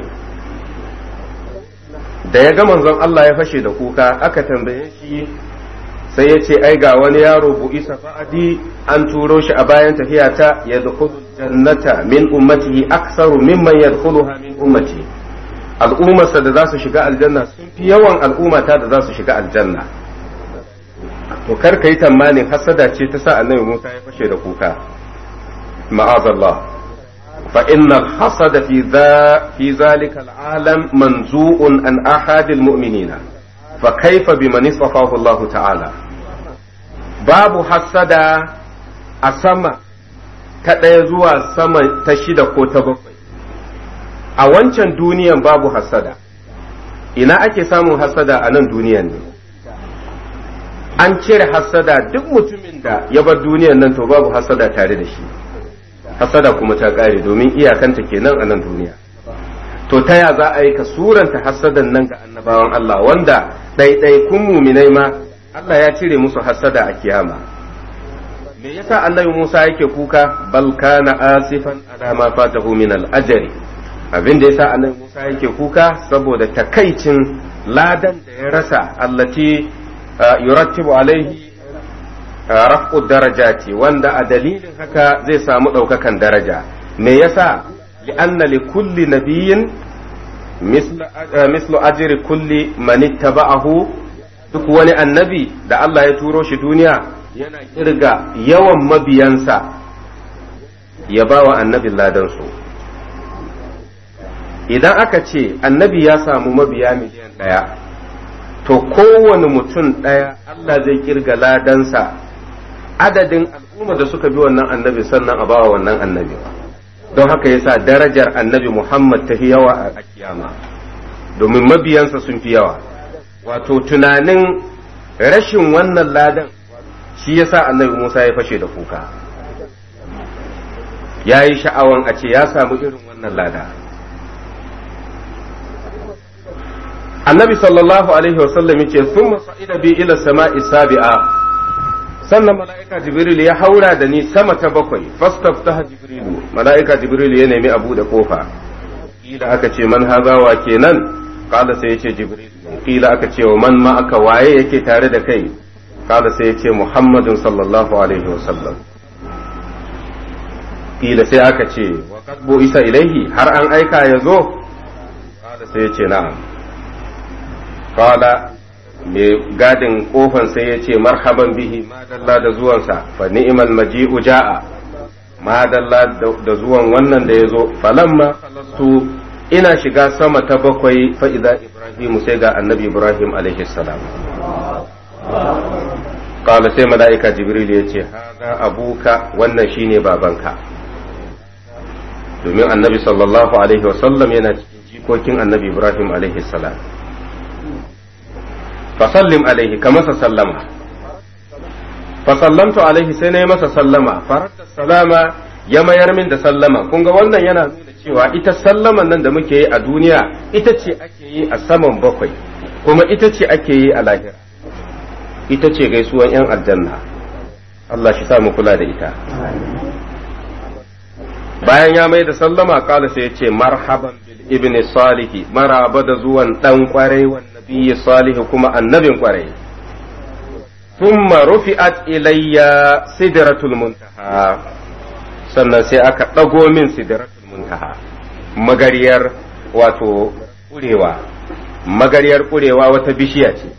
da ya ga manzon Allah ya fashe da kuka aka tambaye shi sai ya ce ai ga wani yaro bu'isa fa'adi an turo shi a bayan tafiya ta yadkhulu jannata min ummatihi aktsaru mimman yadkhuluha min ummati al'ummarsa da za su shiga aljanna sun fi yawan al'ummata da za su shiga aljanna to kar ka yi tamanin hasada ce ta sa annabi Musa ya fashe da kuka ma'azallah fa innal hasada fi zalika al'alam manzu'un an ahadil mu'minina fa kaifa biman istafahu Allah ta'ala babu hasada a sama ta ɗaya zuwa sama ta shida ko ta bakwai a wancan duniyan babu hasada ina ake samun hasada a nan duniyan ne an cire hasada duk mutumin da ya bar duniyan nan to babu hasada tare da shi hasada kuma ta ƙare domin iyakanta kenan a nan duniya to ta ya za a yi ka suranta hasadan nan ga annabawan Allah wanda ɗaiɗaikun muminai ma Allah ya cire musu hasada a kiyama me yasa annabi Musa yake kuka bal kana asifan ala ma fatahu min al-ajri abin da yasa annabi Musa yake kuka saboda takaicin ladan da ya rasa allati yurattibu alaihi raf'u darajati wanda a dalilin haka zai samu ɗaukakan daraja me yasa li'anna li kulli nabiyyin mislu ajri kulli man ittaba'ahu duk wani annabi da Allah ya turo shi duniya yana kirga yawan mabiyansa ya bawa annabin ladansu idan aka ce annabi ya samu mabiya miliyan 1 to kowane mutum 1 Allah zai kirga ladansa adadin al'umma da suka bi wannan annabi sannan a bawa wannan annabi don haka yasa darajar annabi Muhammad ta fi yawa a kiyama domin mabiyansa sun fi yawa wato tunanin rashin wannan ladan shi yasa annabi Musa ya fashe da kuka ya yi sha'awan a ce ya samu irin wannan lada annabi sallallahu alaihi wasallam yace thumma sa'ida bi ila sama'i sabi'a sannan mala'ika jibril ya haura da ni sama ta 7 fastaftaha jibril mala'ika jibril ya nemi abu da kofa kila aka ce man haza wa kenan kala sai yace jibril kila aka ce wa man ma aka waye yake tare da kai kala sai yace muhammadun sallallahu alaihi wasallam kila sai aka ce wa qad isa ilaihi har an aika yazo kala sai yace na'am kala mai gadin kofan sai ya ce marhaban bihi madalla da zuwansa fa ni'mal maji'u ja'a madalla da zuwan wannan da ya zo falamma khalastu ina shiga sama ta 7 fa idza ibrahim sai ga annabi ibrahim alaihi salam qala sai malaika jibril ya ce haga abuka wannan shine babanka domin annabi sallallahu alaihi wasallam yana cikin jikokin annabi ibrahim alaihi salam fasallim alaihi ka masa sallama fasallamtu alaihi sai na yi masa sallama faradda salama ya mayar min da sallama kun ga wannan yana nuna cewa ita sallaman nan da muke yi a duniya ita ce ake yi a saman 7 kuma ita ce ake yi a lahira ita ce gaisuwan yan aljanna Allah shi sa mu kula da ita bayan ya mai da sallama kala sai ya ce marhaban bil ibni salihi maraba da zuwan dan kwarai nabiyyi salihu kuma annabin kwarai thumma rufi'at ilayya sidratul muntaha sannan sai aka dago min sidratul muntaha magariyar wato kurewa wata bishiya ce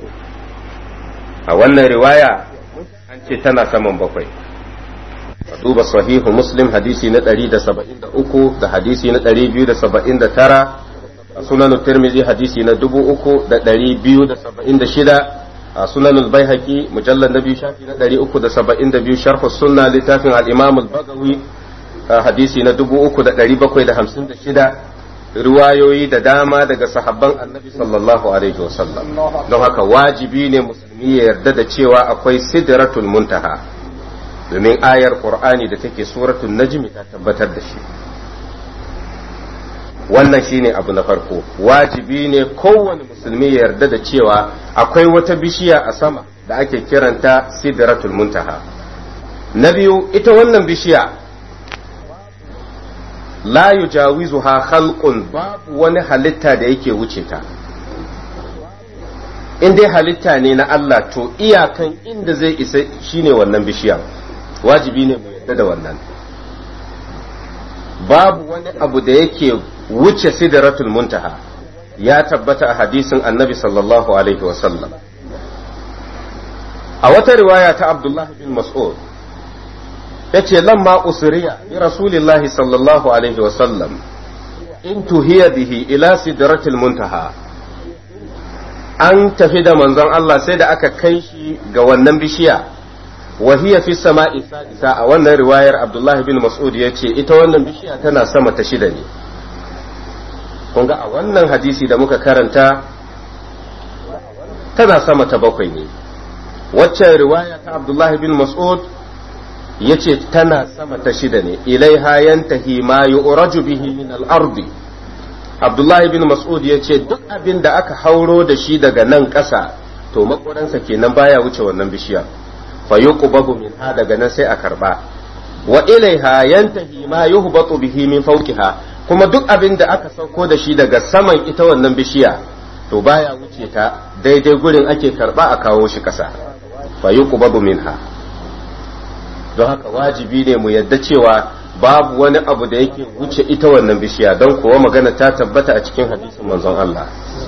a wannan riwaya an ce tana saman 7 duba sahihu muslim hadisi na 173 da hadisi na 279 sunan tirmidhi hadisi na 3276 a sunan al-baihaqi mujallad nabi shafi na 372 sharh sunna littafin al-imam al-bagawi hadisi na 3756 riwayoyi da dama daga sahabban annabi sallallahu alaihi wasallam don haka wajibi ne musulmi ya yarda da cewa akwai sidratul muntaha domin ayar qur'ani da take suratul najmi ta tabbatar da shi wannan shine abu na farko wajibi ne kowane musulmi ya yarda da cewa akwai wata bishiya a sama da ake kiranta sidratul muntaha na biyu ita wannan bishiya la yujawizuha khalqun babu wani halitta da yake wuce ta in dai halitta ne na Allah to iyakan inda zai isa shine wannan bishiya wajibi ne mu yarda da wannan babu wani abu da yake wuce sidratul muntaha ya tabbata a hadisin annabi sallallahu alaihi wasallam a wata riwaya ta Abdullah bin Mas'ud yace lamma usriya bi rasulillahi sallallahu alaihi wasallam in tuhiya bihi ila sidratil muntaha an tafi da manzon Allah sai da aka kai shi ga wannan bishiya wa hiya fi sama'i sadisa a wannan riwayar Abdullah bin Mas'ud yace ita wannan bishiya tana sama ta 6 ne kun ga a wannan hadisi da muka karanta tana sama ta 7 ne waccan riwaya ta Abdullah bin Mas'ud yace tana sama ta 6 ne ilaiha yantahi ma yu'raju bihi min al-ardi Abdullahi bin Mas'ud yace duk abin da aka hauro da shi daga nan ƙasa to makoransa kenan baya wuce wannan bishiya fa yuqbabu min ha daga nan sai a karba wa ilaiha yantahi ma yuhbatu bihi min fawqiha kuma duk abin da aka sauko da shi daga saman ita wannan bishiya to baya wuce ta daidai gurin ake karba a kawo shi ƙasa fa yuqbabu minha don haka wajibi ne mu yadda cewa babu wani abu da yake wuce ita wannan bishiya, don kuwa magana ta tabbata a cikin hadisin manzon Allah.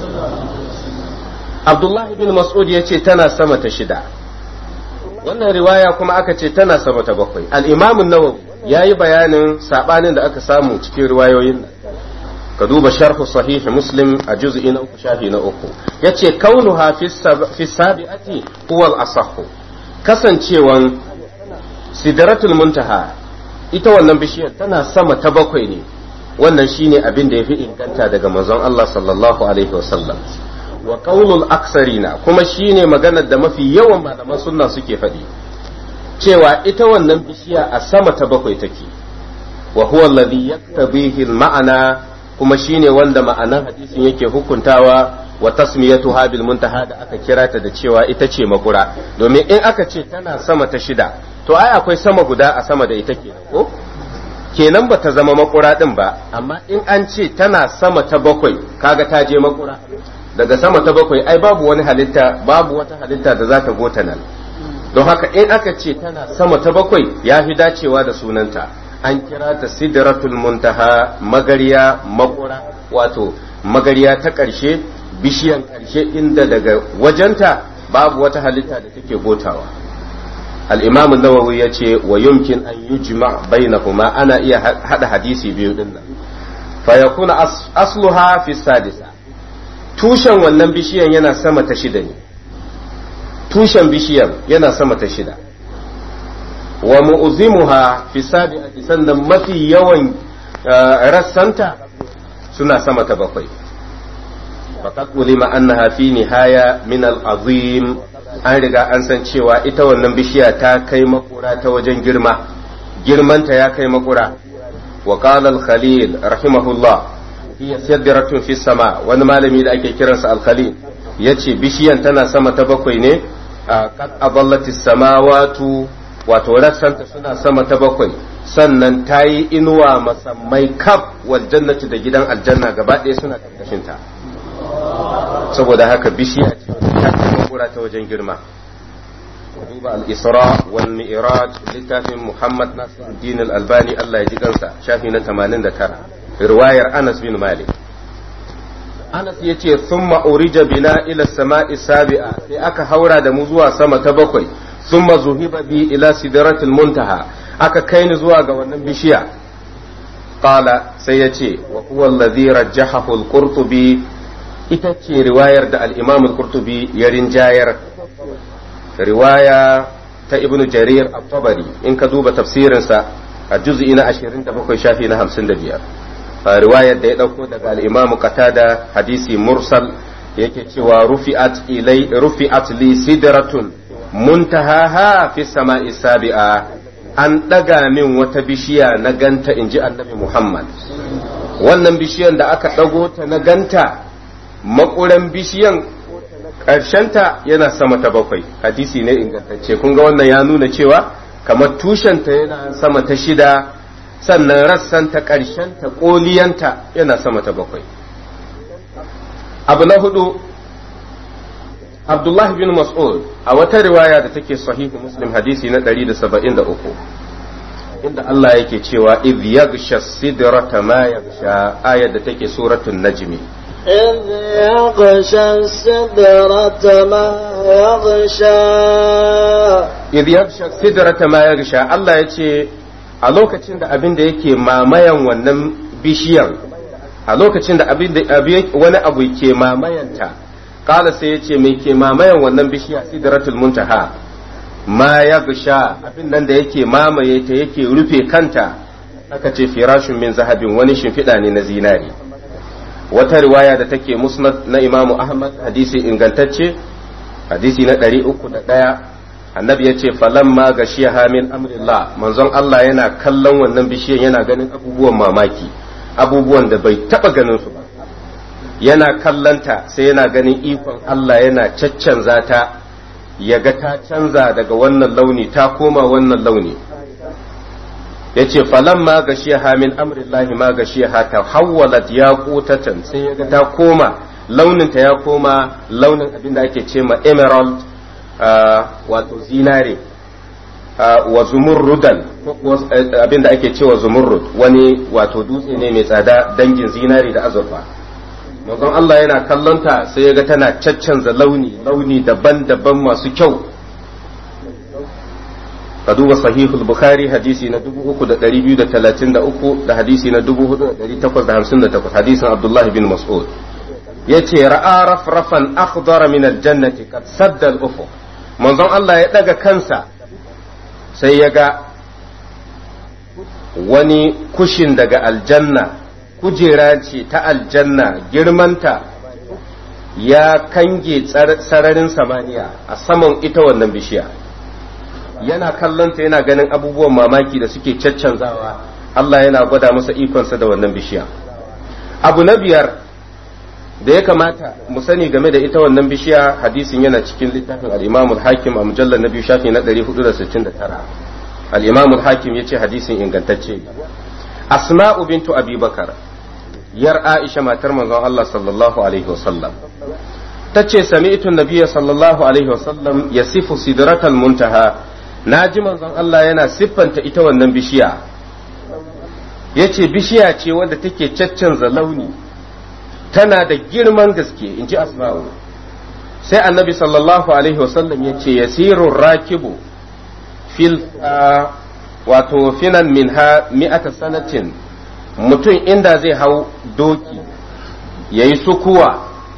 Abdullah bin Mas'ud ya ce tana sama ta 6, wannan riwaya kuma aka ce tana sama ta 7. al-Imam an-Nawawi yayi bayanin sabanin da aka samu cikin riwayoyin nan, ka duba sharh sahih Muslim a juz'i na 3 shafi na 3, yace kaunuha fi sabi'ati huwa al-asahhu, kasancewan sidratul muntaha ita wannan bishiyar tana sama ta 7 ne, wannan shine abin da yafi inganta daga manzon Allah sallallahu alaihi wasallam. wa qaulul aksarina kuma shine maganar da mafi yawan malaman sunna suke faɗi, cewa ita wannan bishiya a sama ta 7 take, wa huwa alladhi yaktabihi al-ma'ana, kuma shine wanda ma'anan hadisin yake hukuntawa wa tasmiyatuha bil muntaha da aka kira ta da cewa ita ce makura, domin in aka ce tana sama ta 6 to ai akwai sama guda a sama da ita kenan ko kenan bata zama makura din ba, amma in an ce tana sama ta 7 kaga ta je makura. Daga sama ta 7 ai babu wani halitta, babu wata halitta da za ta gota nan, don haka in aka ce tana sama ta 7 ya fi dacewa da sunanta, an kira ta sidratul muntaha, magariya makura, wato magariya ta ƙarshe, bishiyan ƙarshe inda daga wajenta babu wata halitta da take gotawa. al-Imam an-Nawawi yace wa yumkin an yujma bainahuma, ana iya hada hadisi biyu din nan, fa yakuna asluha fi sadisa, tushen wannan bishiyan yana sama ta 6 ne, tushen bishiyan yana sama ta 6, wa mu'zimuha fi sabi'ati, sannan mafi yawan rassanta suna sama ta 7. faqad ulima annaha fi nihaya min al-azim, an riga an san cewa ita wannan bishiya ta kai makura ta wajen girma, girmanta ya kai makura. wa qala al-Khalil rahimahullah hiya sidratun fi sama, wani malami da ake kiransa al-Khalil yace bishiyan tana sama ta 7 ne, qad adallatis samawatu, wato rassanta suna sama ta 7, sannan ta yi inuwa masammai kaf wal jannati, da gidan aljanna gaba ɗaya suna karkashin ta. Saboda haka bishiya ce ta kai makura ta wajen girma. duba al-Isra wal Mi'raj, littafin Muhammad Nasiruddin al-Albani Allah ya ji kansa, shafi na 89, riwayar Anas bin Malik. Anas yace thumma urija bina ila samai sabi'a, sai aka haura da mu zuwa sama ta 7, thumma zuhiba bi ila sidratil muntaha, aka kai ni zuwa ga wannan bishiya. Qala, sai yace wa huwa alladhi rajjahahu al-Qurtubi, ita ce riwayar da al-Imam al-Qurtubi ya rinjayar, riwaya ta Ibn Jarir at-Tabari, in ka duba tafsirinsa a juz'i na 27 shafi na 55, riwayar da ya dauko daga al-Imam Qatada, hadisi mursal, yake cewa rufi'at li sidratun muntahaha fi sama'i sabi'a, an daga min wata bishiya na ganta, inji annabi Muhammad. wannan bishiyan da aka dago ta na ganta, makuran bishiyan ƙarshenta yana sama ta 7, hadisi ne ingantacce. kun ga wannan ya nuna cewa kamar tushenta yana sama ta 6, sannan rassanta ƙarshenta ƙoliyanta yana sama ta 7. abu na 4, Abdullah bin Mas'ud a wata riwaya da take sahihu Muslim hadisi na 173, inda Allah yake cewa idh yaghsha sidrata ma yaghsha, ayar da take suratul najmi. إذ يغشى السدرة ما يغشى إذ يغشى السدرة ما يغشى, Allah ya ce a lokacin da abin da yake mamayan wannan bishiyan, a lokacin da wani abu ke mamayanta, kala sai ya ce mai ke mamayan wannan bishiya sidratul muntaha, ma yaghsha, abin nan da yake mamaye ta yake rufe kanta, aka ce firashun min zahabin, wani shimfiɗa ne na zinari. wata riwaya da take musnad na Imam Ahmad, hadisi ingantacce, hadisi na 301, annabi ya ce falamma gashiyaha min amrillah, manzon Allah yana kallon wannan bishiyan yana ganin abubuwan mamaki, abubuwan da bai taba ganin su ba, yana kallanta sai yana ganin ikon Allah yana caccanza ta, ya ga ta canza daga wannan launi ta koma wannan launi. yace falamma gashiyaha min amrillahi ma gashiyaha tahawwalat yaqutatan, sai yaga ta koma launin ta ya koma launin abinda ake ce ma emerald, wato zinare. wa zumurrudan abinda ake cewa zumurrud wani wato dutse ne mai tsada dangin zinari da azurfa. manzon Allah yana kallonta sai ya ga tana caccanza launi daban-daban masu kyau. ka duba sahihul bukhari hadisi na 3233 da hadisi na 4858 hadisin abdullahi bin mas'ud yace ra'a rafrafan akhdara min aljannati qad sadda al-ufuq. manzon Allah ya daga kansa sai ya ga wani kushin daga aljanna, kujera ce ta aljanna, girmanta ya kange sararin samaniya a saman ita wannan bishiya. yana kallonta yana ganin abubuwan mamaki da suke caccanzawa. Allah yana gwada masa ikonsa da wannan bishiya. Abu na biyar da ya kamata mu sani game da ita wannan bishiya, hadisin yana cikin littafin al-Imam al-Hakim a mujallar na biyu shafi na 469. al-Imam al-Hakim yace hadisin ingantacce. Asma'u bintu Abi Bakar, yar Aisha matar manzon Allah sallallahu alaihi wasallam, tace sami'tu an-nabiy sallallahu alaihi wasallam yasifu sidratal muntaha, naji manzon Allah yana siffanta ita wannan bishiya. yace bishiya ce wadda take caccanza launi, tana da girman gaske, in ji Asma'u. sai annabi sallallahu alaihi wasallam ya ce yasiru rakibu fil wato finan minha mi'ata sanatin, mutum inda zai hau doki yayi sukuwa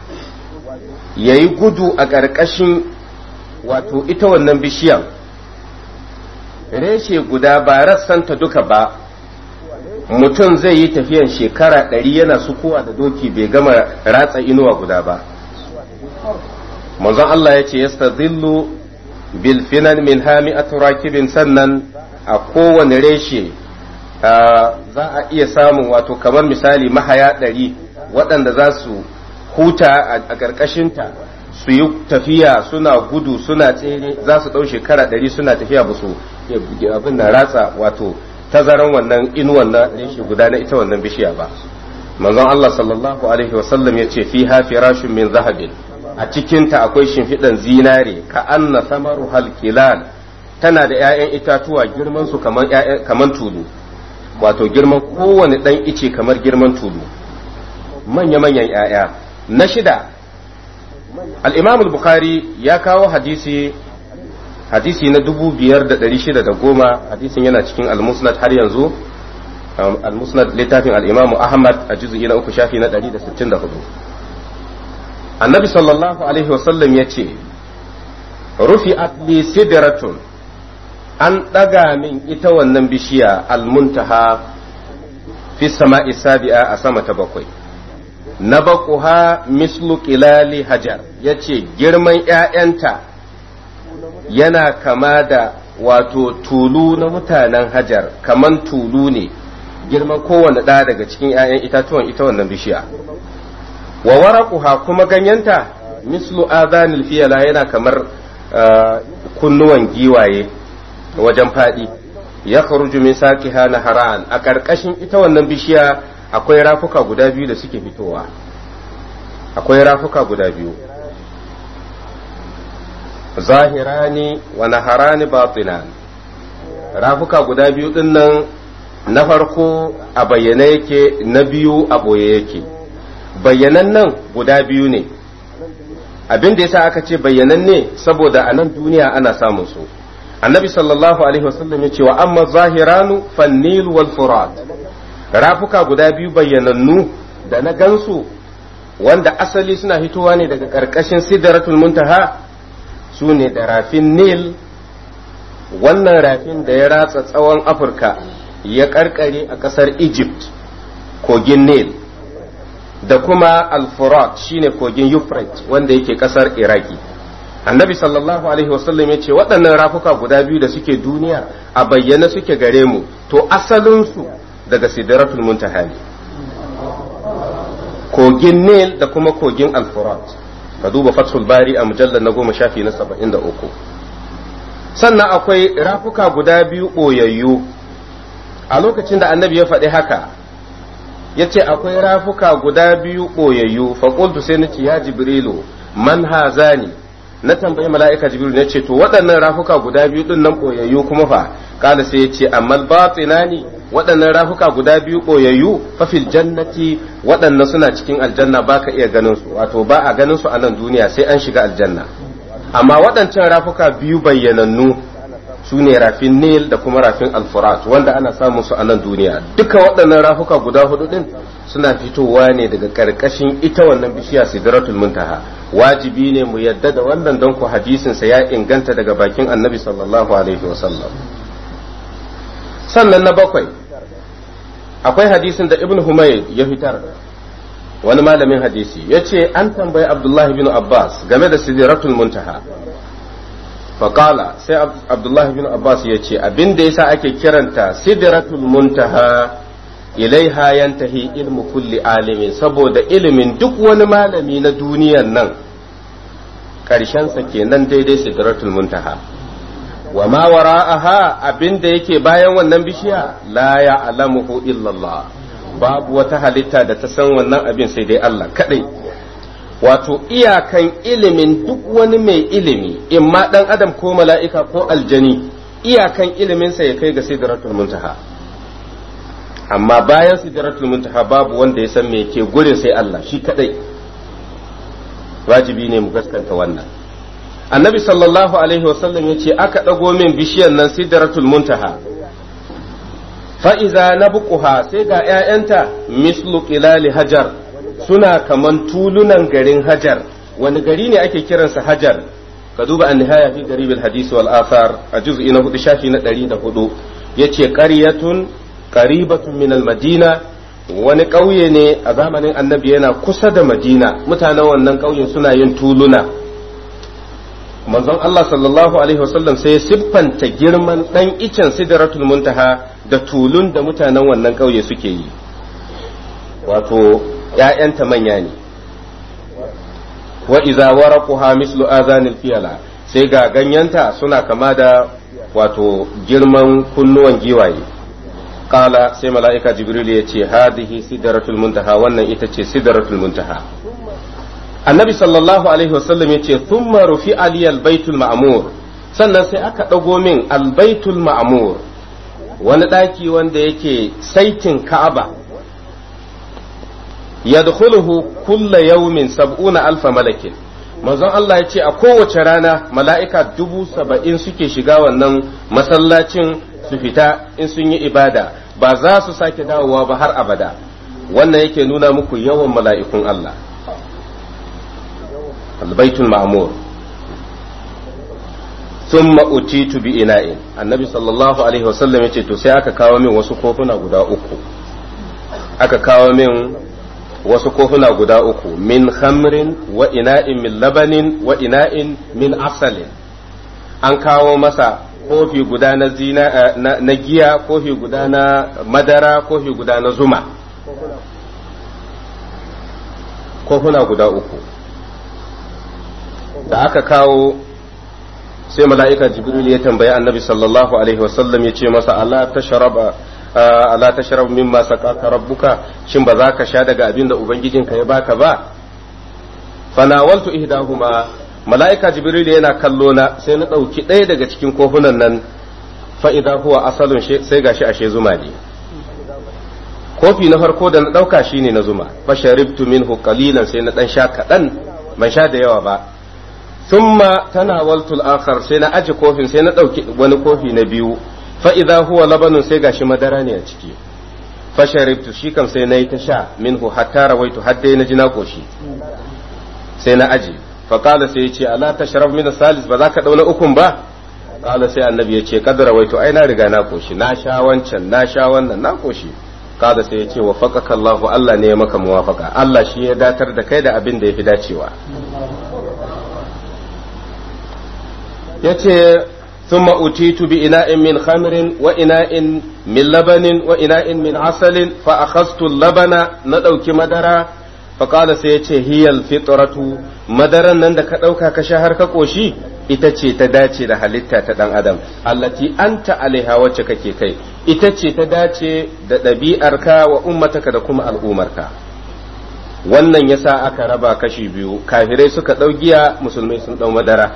yayi gudu a ƙarƙashin wato ita wannan bishiyan, reshe guda ba rassanta duka ba, mutum zai yi tafiyan shekara 100 yana sukuwa da doki bai gama ratsa inuwa guda ba. manzon Allah ya ce yastadillu bil finan min hami'atu rakibin, sannan a kowane reshe za a iya samun wato kamar misali mahaya 100 waɗanda za su huta a ƙarƙashinta su yi tafiya suna gudu suna tsere, za su ɗau shekara 100 suna tafiya ba su abin da ratsa wato tazaran wannan inuwan na reshe guda na ita wannan bishiya ba. manzon Allah sallallahu alaihi wasallam ya ce fiha firashun min zahabin, a cikinta akwai shimfiɗan zinare, ka anna samaru halkilal, tana da 'ya'yan itatuwa girman su kaman tulu, wato girman kowane ɗan ice kamar girman tulu, manya-manyan 'ya'ya. na shida, al-Imam al-Bukhari ya kawo hadisi na 5610, hadisin yana cikin al-Musnad har yanzu, al-Musnad littafin al-Imam Ahmad a juz'i na 3 shafi na 164. annabi sallallahu alaihi wasallam ya ce rufi'at li sidratun, an ɗaga min ita wannan bishiya al-muntaha fi sama'i sabi'a, a sama ta 7. nabaquha mislu qilali hajar, yace girman ƴaƴanta yana kama da wato tulu na mutanen hajar, kaman tulu ne girman kowane ɗaya daga cikin ƴaƴan itatuwan ita wannan bishiya. wa waraquha, kuma ganyenta mislu adhanil fiyala, yana kamar kunnuwan giwaye wajen fadi. ya kharuju min saqiha naharan, a karkashin ita wannan bishiya akwai rafuka guda biyu da suke fitowa, akwai rafuka guda biyu, zahirani wa naharani batinan. rafuka guda biyu din nan, na farko a bayyane yake, na biyu a boye yake. bayyanan nan guda biyu ne. abin da yasa aka ce bayyanan ne saboda a nan duniya ana samun su. annabi sallallahu alaihi wasallam ya ce wa amma zahiranu fannil wal furat, rafuka guda biyu bayyanannu da na gansu wanda asali suna hitowa ne daga ƙarƙashin sidratul muntaha, su ne da rafin Nil, wannan rafin da ya ratsa tsawon Afirka ya ƙarƙare a ƙasar Egypt, kogin Nil, da kuma al-Furat shine kogin Euphrates wanda yake kasar Iraki. annabi sallallahu alaihi wasallam ya ce waɗannan rafuka guda biyu da suke duniya a bayyane suke gare mu, to asalinsu daga sidratul muntaha ne, kogin Nil da kuma kogin al-Furat. ka duba Fathul Bari a mujallar na 10 shafi na 73. sannan akwai rafuka guda biyu ɓoyayyu. a lokacin da annabi ya faɗi haka ya ce akwai rafuka guda biyu ɓoyayyu, faƙultu sai nace ya Jibrilu man hazani, na tambayi mala'ika jibril ne ce to waɗannan rafuka guda biyu din nan boyayyu kuma fa kala sai ya ce amma batinani waɗannan rafuka guda biyu boyayyu fa fil jannati waɗannan suna cikin aljanna baka iya ganin su wato ba a ganin su a nan duniya sai an shiga aljanna amma waɗancan rafuka biyu bayyanannu su ne rafin Nil da kuma rafin Al-Furat wanda ana samun su a nan duniya duka waɗannan rafuka guda hudu din suna fitowa ne daga ƙarƙashin ita wannan bishiya Sidratul Muntaha wajibi ne mu yadda da wannan don ku hadisin sa ya inganta daga bakin Annabi sallallahu alaihi wasallam sannan na bakwai akwai hadisin da Ibn Humayd ya fitar wani malamin hadisi yace an tambayi Abdullah ibn Abbas game da Sidratul Muntaha faƙala sai abdullahi bin abbas ya ce abin da yasa ake kiranta sidratul muntaha ilaiha yantahi ilmu kulli alimin saboda ilimin duk wani malami na duniyan nan ƙarshensa kenan daidai sidratul muntaha wa ma wara'aha abin da yake bayan wannan bishiya la ya'lamuhu illallah babu wata halitta da ta san wannan abin sai dai Allah kadai wato iyakan ilimin duk wani mai ilimi in ma dan adam ko mala'ika ko aljani iyakan iliminsa ya kai ga sidratul muntaha amma bayan sidratul muntaha babu wanda ya san me ke gurin sai Allah shi kadai wajibi ne mu gaskanta wannan annabi sallallahu alaihi wasallam yace aka dago min bishiyar nan sidratul muntaha fa iza nabquha sai ga ƴaƴanta mislu qilali hajar suna kaman tulunan garin Hajar wani gari ne ake kiransa Hajar ka duba an-nihaya fi garib al-hadith wal athar a juz'i na 4 shafi na 104 yace qaryatun qaribatun min al-madina wani ƙauye ne a zamanin annabi yana kusa da Madina mutanen wannan ƙauyen suna yin tuluna manzon Allah sallallahu alaihi wasallam sai ya siffanta girman dan icen sidratul muntaha da tulun da mutanen wannan ƙauye suke yi wato ‘ya'yanta manya ne, wa iza waraquha mislu azanil fiyala sai ga ganyenta suna kama da wato girman kunnuwan giwaye. Kala sai mala'ika Jibril ya ce, hadihi sidratul muntaha wannan ita ce sidratul muntaha. Annabi sallallahu Alaihi wasallam ya ce, thumma rufi aliyal baitul ma'amur, sannan sai aka ɗago min albaitul ma'amur, wani ɗaki wanda yake saitin Ka'aba. yadkhuluhu kulla yawmin 70,000 malakin manzon Allah ya ce a kowace rana mala'ika 70,000 suke shiga wannan masallacin su fita in sun yi ibada ba za su sake dawowa ba har abada wannan yake nuna muku yawan mala'ikun Allah albaitul ma'mur thumma utitu bi ina'in annabi sallallahu alaihi wasallam yace to sai aka kawo min wasu kofuna guda uku wasu kofuna guda uku min khamrin wa ina'in min labanin wa ina'in min asalin an kawo masa kofi guda na giya kofi guda na madara kofi guda na zuma kofuna guda uku da aka kawo sai mala'ika jibril ya tambayi annabi sallallahu alaihi wasallam ya ce masa ala tashrab mimma sakaka rabbuka shin ba za ka sha daga abin da ubangijinka ya baka ba fanawaltu ihdahuma mala'ika jibril yana kallo na sai na dauki ɗaya daga cikin kofunan nan fa idza huwa asalun sai gashi ashe zuma ne kofi na farko da na dauka shine na zuma fa sharibtu minhu qalilan sai na dan sha kadan ban sha da yawa ba thumma tanawaltu al-akhar sai na aje kofin sai na dauki wani kofi na biyu fa idza huwa labanun sai gashi madara ne a ciki fa sharibtu shi kam sai nayi ta sha minhu hatta rawaitu hadda na ji na koshi sai na aje fa qala sai yace ala tashrab min salis ba za ka dauna ukun ba qala sai annabi yace kad rawaitu ai na riga na koshi na sha wancan na sha wannan na koshi qala sai yace wa faqaka Allah Allah ne ya maka muwafaqa Allah shi ya datar da kai da abin da yafi dacewa yace ثم أتيت بإناء من خمر وإناء من لبن وإناء من عسل فأخذت اللبن ندوك مدرا فقال سيتي هي الفطرة مدرا نندك دوكا كشهر كقوشي itace ta dace da halitta ta dan adam allati anta alaiha wacce kake kai ita ce ta dace da ɗabi'arka wa ummataka da kuma al'umarka wannan yasa aka raba kashi biyu, kafirai suka ɗau giya, musulmai sun ɗau madara.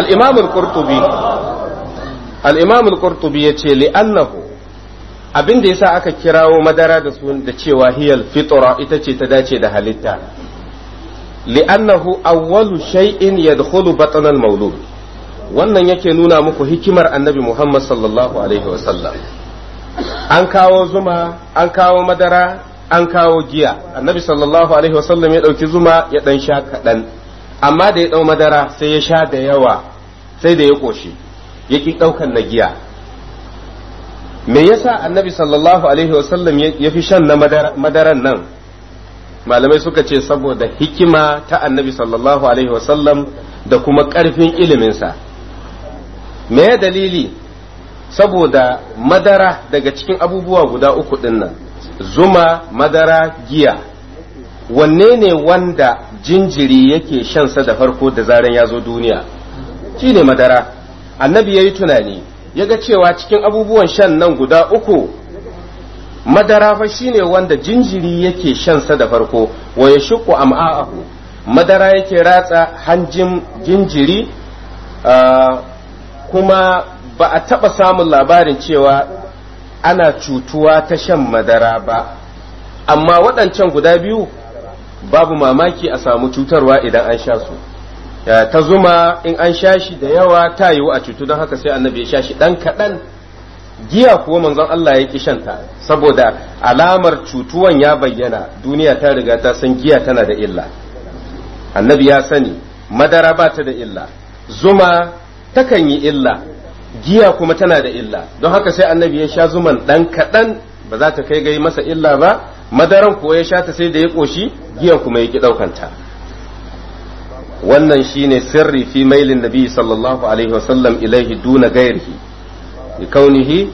al-imam al-qurtubi yace li'annahu abin da yasa aka kirawo madara da cewa hiyal fitra, ita ce ta dace da halitta, li'annahu awwalu shay'in yadkhulu batn al-mawlud. wannan yake nuna muku hikimar annabi Muhammad sallallahu alaihi wasallam. An kawo zuma, an kawo madara, an kawo giya. Annabi sallallahu alaihi wasallam ya ɗauki zuma ya ɗan sha kaɗan, amma da ya ɗau madara sai ya sha da yawa, sai da ya ƙoshi, ya ƙi ɗaukan na giya. Me yasa annabi sallallahu alaihi wasallam ya fi shan na madaran nan? Malamai suka ce saboda hikima ta annabi sallallahu alaihi wasallam da kuma ƙarfin iliminsa. Me ya dalili? Saboda madara daga cikin abubuwa guda uku ɗin nan, zuma, madara, giya, wanne ne wanda jinjiri yake shansa da farko da zaran ya zo duniya? Shi ne madara. Annabi ya yi tunani, ya ga cewa cikin abubuwan shan nan guda uku, madara fa shi ne wanda jinjiri yake shansa da farko, wa ya shuku am'a'ahu, madara yake ratsa hanjin jinjiri, kuma ba a taɓa samun labarin cewa ana cutuwa ta shan madara ba, amma waɗancan guda biyu babu mamaki a samu cutarwa idan an sha su. Ta zuma in an sha shi da yawa ta yiwu a cutu, don haka sai annabi ya sha shi ɗan kaɗan. Giya kuwa manzon Allah ya ƙi shanta saboda alamar cutuwan ya bayyana, duniya ta riga ta san giya tana da illa. Annabi ya sani madara ba ta da illa, zuma takan yi illa, giya kuma tana da illa, don haka sai annabi ya sha zuman ɗan kaɗan, ba za ta kai gai masa illa ba. Madaran kuwa ya sha ta sai da ya ƙoshi, giyan kuma ya ƙi ɗaukanta. Wannan shine sirri fi mailin nabi sallallahu alaihi wasallam ilaihi duna gairihi, bi kaunihi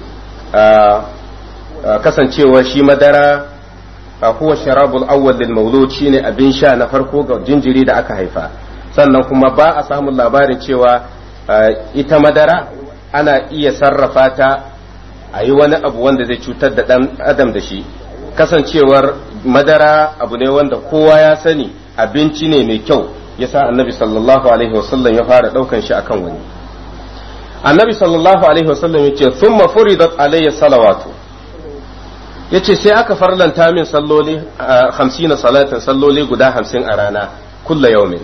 kasancewa shi madara huwa sharabul awwal lil mawlud, shine abin sha na farko ga jinjiri da aka haifa. Sannan kuma ba a samun labarin cewa ita madara ana iya sarrafa ta a yi wani abu wanda zai cutar da ɗan adam da shi. Kasancewar madara abu ne wanda kowa ya sani abinci ne mai kyau, yasa annabi sallallahu alaihi wasallam ya fara ɗaukan shi akan wani. Annabi sallallahu alaihi wasallam ya ce thumma furidat alayya salawatu, ya ce sai aka farlanta min salloli 50 salatan, salloli guda 50 a rana, kulla yaumin.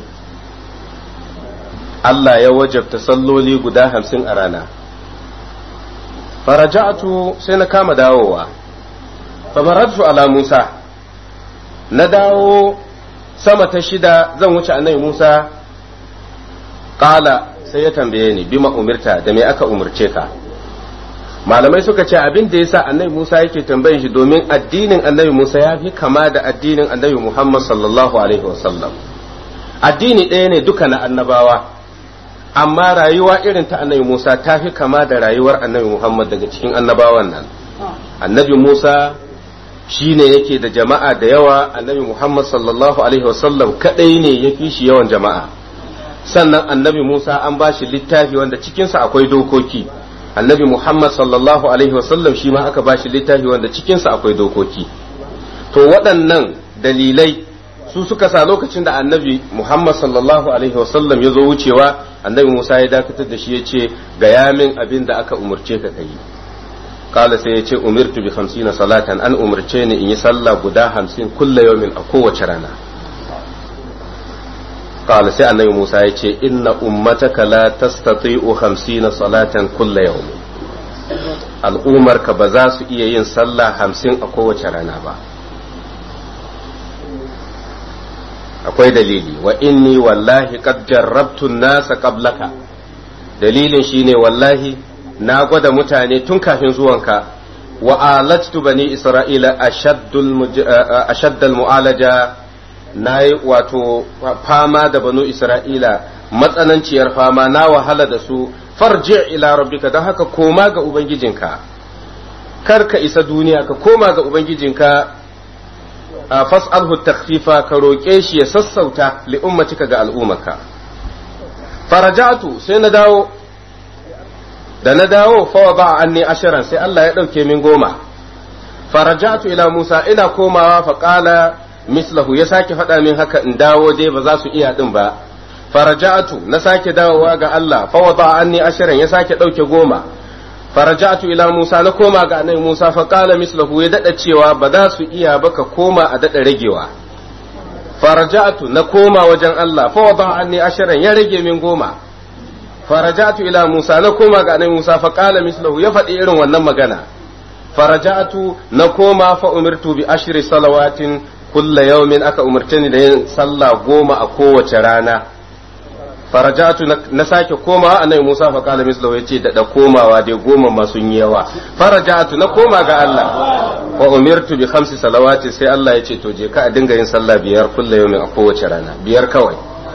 Allah ya wajabta salloli guda 50 a rana. Faraja'atu, sai na kama dawowa, famaratu ala Musa, na dawo sama ta shida zan wuce annabi Musa. Qala, sai ya tambaye ni bima umirta, da me aka umurce ka? Malamai suka ce abin da yasa annabi Musa yake tambayin shi domin addinin annabi Musa ya fi kama da addinin annabi Muhammad sallallahu alaihi wasallam. Addini ɗaya ne duka na annabawa, amma rayuwa irin ta annabi Musa ta fi kama da rayuwar annabi Muhammad daga cikin annabawan nan. Annabi Musa shi ne yake da jama'a da yawa, annabi Muhammad sallallahu alaihi wasallam kadai ne ya fi shi yawan jama'a. Sannan annabi Musa an ba shi littafi wanda cikinsa akwai dokoki. Annabi Muhammad sallallahu alaihi wasallam shi ma aka ba shi littafi wanda cikinsa akwai dokoki. To waɗannan dalilai su suka sa lokacin da annabi Muhammad sallallahu alaihi wasallam ya zo wucewa, annabi Musa ya dakatar da shi ya ce ga yamin abin da aka umurce ka kai. Kala sai ya ce umirtu bi 50 salatan, an umurce ni in yi sallah guda 50 kulla yawmin, a kowace rana. Kala sai annabi Musa ya ce inna ummataka la tastati'u 50 salatan kulla yawmin, al'umarka ba za su iya yin sallah 50 a kowace rana ba. Akwai dalili, wa inni wallahi qad jarrabtu an-nasa qablaka, dalilin shine wallahi na gwada mutane tun kafin zuwanka, wa alajtu bani isra'ila ashaddal mu'alaja, na yi wato fama da banu isra'ila matsananciyar fama, na wahala da su. Farji ila rabbika, don haka koma ga ubangijinka, kar ka isa duniya, ka koma ga ubangijinka. Fas'alhu takhfifa, ka roƙe shi ya sassauta li ummatika ga al'ummaka. Farajatu, sai na dawo, da na dawo fawa ba anni 10, sai Allah ya ɗauke min 10. Farajatu ila Musa, ina komawa fa qala mislahu ya sake faɗa min haka in dawo dai ba za su iya din ba faraja'atu na sake dawowa ga Allah fa wada anni asharan ya sake dauke 10 faraja'atu ila Musa na koma ga annabi Musa fa qala mislahu ya dada cewa ba za su iya ba ka koma a dada ragewa faraja'atu na koma wajen Allah fa wada anni asharan ya rage min 10 faraja'atu ila Musa na koma ga annabi Musa fa qala mislahu ya faɗi irin wannan magana faraja'atu na koma fa umirtu bi ashri salawatin kulla yawmin aka umartani da yin sallah 10 a kowace rana farajatu na sake komawa annabi Musa fa kala mislahu yace da komawa dai 10 ma sun yi yawa farajatu na koma ga Allah wa umirtu bi 5 salawati sai Allah yace to je ka a dinga yin sallah 5 kulla yawmin a kowace rana 5 kawai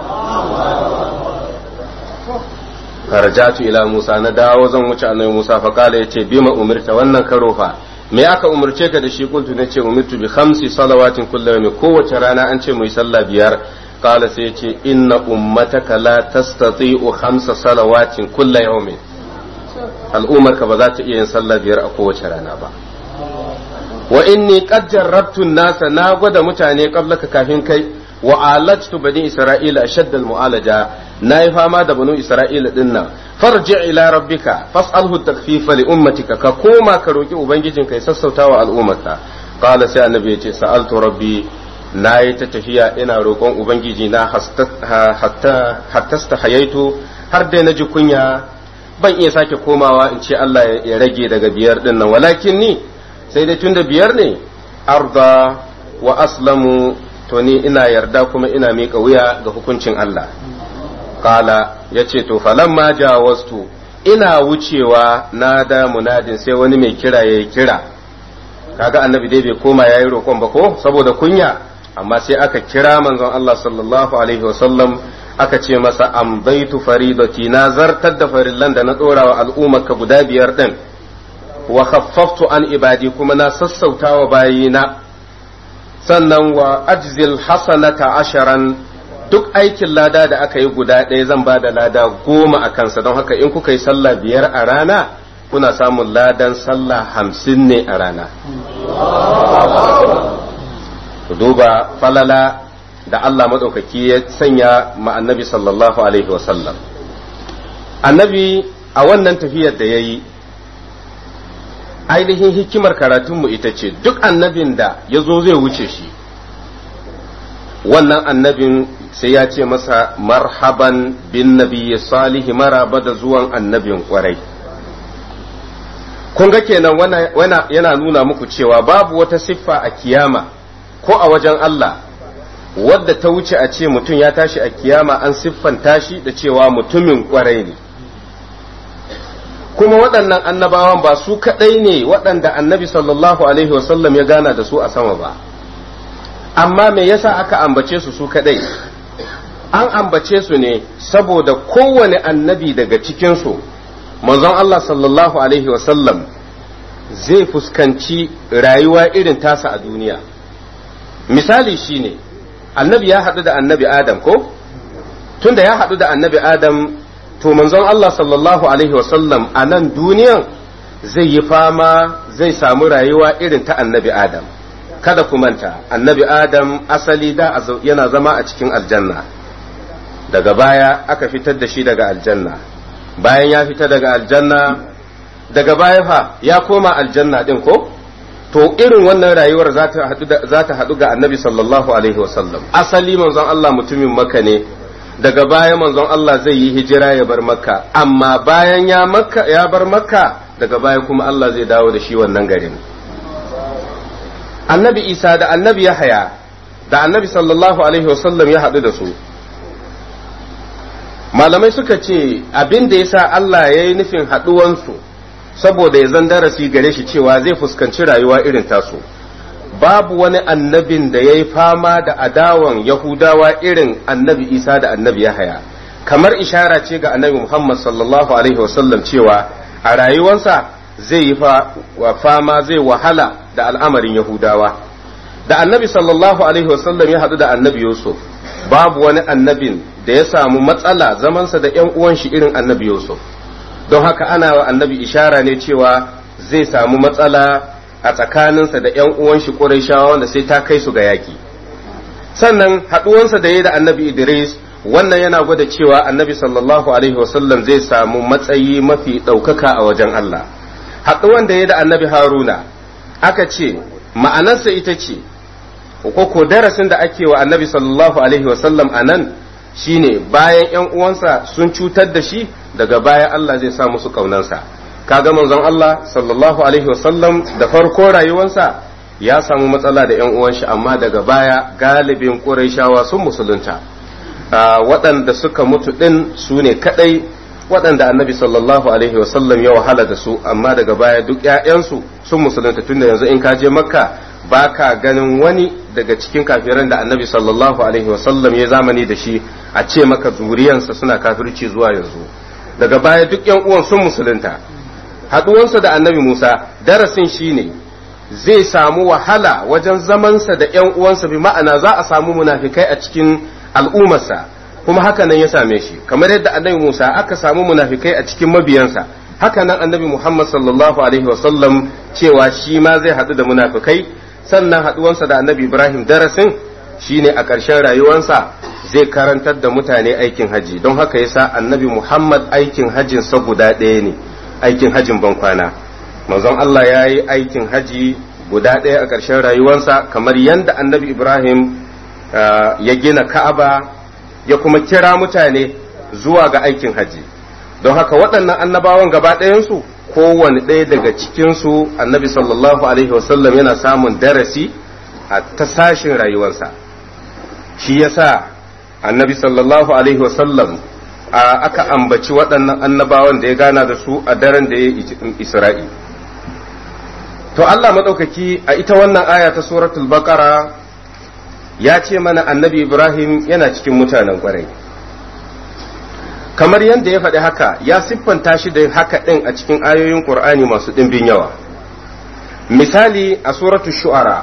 farajatu ila Musa na dawo zan wuce annabi Musa fa kala yace bima umirta wannan karo fa me aka umurce ka da shi kuntu nace umirtu bi 5 salawatin kulla yawmin kowace rana an ce mu yi sallah 5 قال سيتي إن أمتك لا تستطيع 5 صلوات كل يوم الأمة كبذات إيه صلى بير أقوى شرانا با وإني قد جربت الناس ناقود متعني قبلك كافين كي وعالجت بني إسرائيل أشد المعالجة نايفا ما بنو إسرائيل دنا فرجع إلى ربك فاسأله التخفيف لأمتك كقوما كروكي وبنجيجن كي سسوتاوا الأمة قال سي النبي سألت ربي na yi ta tafiya ina roƙon ubangiji na hatta hayaitu har dai na ji kunya ban iya sake komawa in ce Allah ya rage daga 5 din nan walakin ni sai dai tunda 5 ne arda wa aslamu to ni ina yarda kuma ina miƙa wuya ga hukuncin Allah kala yace to falamma jawastu ina wucewa na da munadin sai wani mai kira yayi kira kaga annabi dai bai koma yayi roƙon ba ko saboda kunya amma sai aka kira manzon Allah sallallahu alaihi wasallam aka ce masa amdaitu faridati na zartar da farillan da na dora wa al'ummarka guda 5 din wa khaffaftu an ibadi kuma na sassautawa bayina sannan wa ajzil hasanata 10 duk aikin lada da aka yi guda 1 zan ba da lada 10 a kansa don haka in kuka yi sallah 5 a rana kuna samun ladan sallah 50 ne a rana ku duba falala da Allah maɗaukaki ya sanya ma annabi sallallahu alaihi wasallam annabi a wannan tafiyar da ya yi ainihin hikimar karatunmu ita ce duk annabin da ya zo zai wuce shi wannan annabin sai ya ce masa marhaban bin nabiyyi salihi maraba da zuwan annabin kwarai kun ga kenan yana nuna muku cewa babu wata siffa a kiyama ko a wajen Allah wadda ta wuce a ce mutum ya tashi a kiyama an siffanta shi da cewa mutumin kwarai ne kuma waɗannan annabawan ba su kaɗai ne waɗanda annabi sallallahu alaihi wasallam ya gana da su a sama ba amma me yasa aka ambace su kaɗai an ambace su ne saboda kowane annabi daga cikinsu manzon Allah sallallahu alaihi wasallam zai fuskanci rayuwa irin tasa a duniya misali shine annabi ya haɗu da annabi adam ko tunda ya haɗu da annabi adam to manzon Allah sallallahu alaihi wasallam a nan duniyan zai yi fama zai samu rayuwa irin ta annabi adam kada ku manta annabi adam asali da yana zama a cikin aljanna daga baya aka fitar da shi daga aljanna bayan ya fita daga aljanna daga baya fa ya koma aljanna din ko to irin wannan rayuwar za ta haɗu ga annabi sallallahu alaihi wasallam asali manzon Allah mutumin makka ne daga baya manzon Allah zai yi hijira ya bar makka amma bayan ya bar makka daga baya kuma Allah zai dawo da shi wannan garin annabi isa da annabi yahaya da annabi sallallahu alaihi wasallam ya haɗu da su malamai suka ce abin da yasa Allah ya yi nufin haɗuwansu saboda ya zan darasi gare shi cewa zai fuskanci rayuwa irin tasu babu wani annabin da ya yi fama da adawan yahudawa irin annabi isa da annabi yahaya kamar ishara ce ga annabi muhammad sallallahu alaihi wasallam cewa a rayuwarsa zai yi fama zai wahala da al'amarin yahudawa da annabi sallallahu alaihi wasallam ya haɗu da annabi yusuf babu wani annabin da ya samu matsala zamansa da ‘yan uwan shi irin annabi yusuf don haka ana wa annabi ishara ne cewa zai samu matsala a tsakaninsa da ‘yan uwan shi ƙurayshawa wanda sai ta kai su ga yaƙi sannan haɗuwansa da ya da annabi Idris wannan yana gwada cewa annabi sallallahu alaihi wasallam zai samu matsayi mafi ɗaukaka a wajen Allah. Haɗuwan da ya da annabi Haruna aka ce ma'anarsa ita ce ko darasin da ake wa annabi sallallahu alaihi wasallam a nan shine bayan ‘yan uwansa sun cutar da shi daga baya Allah zai sa musu ƙaunansa. Kaga manzon Allah sallallahu alaihi wasallam da farko rayuwarsa ya samu matsala da ‘yan uwan shi amma daga baya galibin Qurayshawa sun musulunta. Waɗanda suka mutu ɗin su ne kaɗai waɗanda annabi sallallahu alaihi wasallam ya wahala da su amma daga baya duk ‘ya'yansu sun musulunta tunda yanzu in ka je makka ba ka ganin wani daga cikin kafiran da annabi sallallahu alaihi wasallam ya zamani da shi a ce maka zuriyansa suna kafirci zuwa yanzu daga baya duk ‘yan uwan sun musulunta. Haɗuwansa da annabi Musa darasin shine zai samu wahala wajen zamansa da ‘yan uwansa bi ma'ana za a samu munafikai a cikin al'ummarsa kuma haka nan ya same shi kamar yadda annabi Musa aka samu munafikai a cikin mabiyansa haka nan annabi Muhammad sallallahu alaihi wasallam cewa shi ma zai haɗu da munafikai sannan haɗuwansa da annabi Ibrahim darasin shine a ƙarshen rayuwarsa zai karantar da mutane aikin haji don haka yasa annabi Muhammad aikin hajinsa guda ɗaya ne aikin hajin bankwana manzon Allah ya yi aikin haji guda ɗaya a ƙarshen rayuwarsa kamar yadda annabi Ibrahim ya gina Ka'aba ya kuma kira mutane zuwa ga aikin haji don haka waɗannan annabawan gaba ɗayansu kowane ɗaya daga cikinsu annabi sallallahu alaihi wasallam yana samun darasi a ta sashin rayuwarsa shi yasa annabi sallallahu alaihi wasallam aka ambaci waɗannan annabawan da ya gana da su a daren da ya Isra'i. To Allah maɗaukaki a ita wannan aya ta suratul Baqara ya ce mana annabi Ibrahim yana cikin mutanen ƙwarai. Kamar yadda ya faɗi haka ya siffanta shi da haka ɗin a cikin ayoyin Ƙur'ani masu ɗimbin yawa. Misali a suratul Shu'ara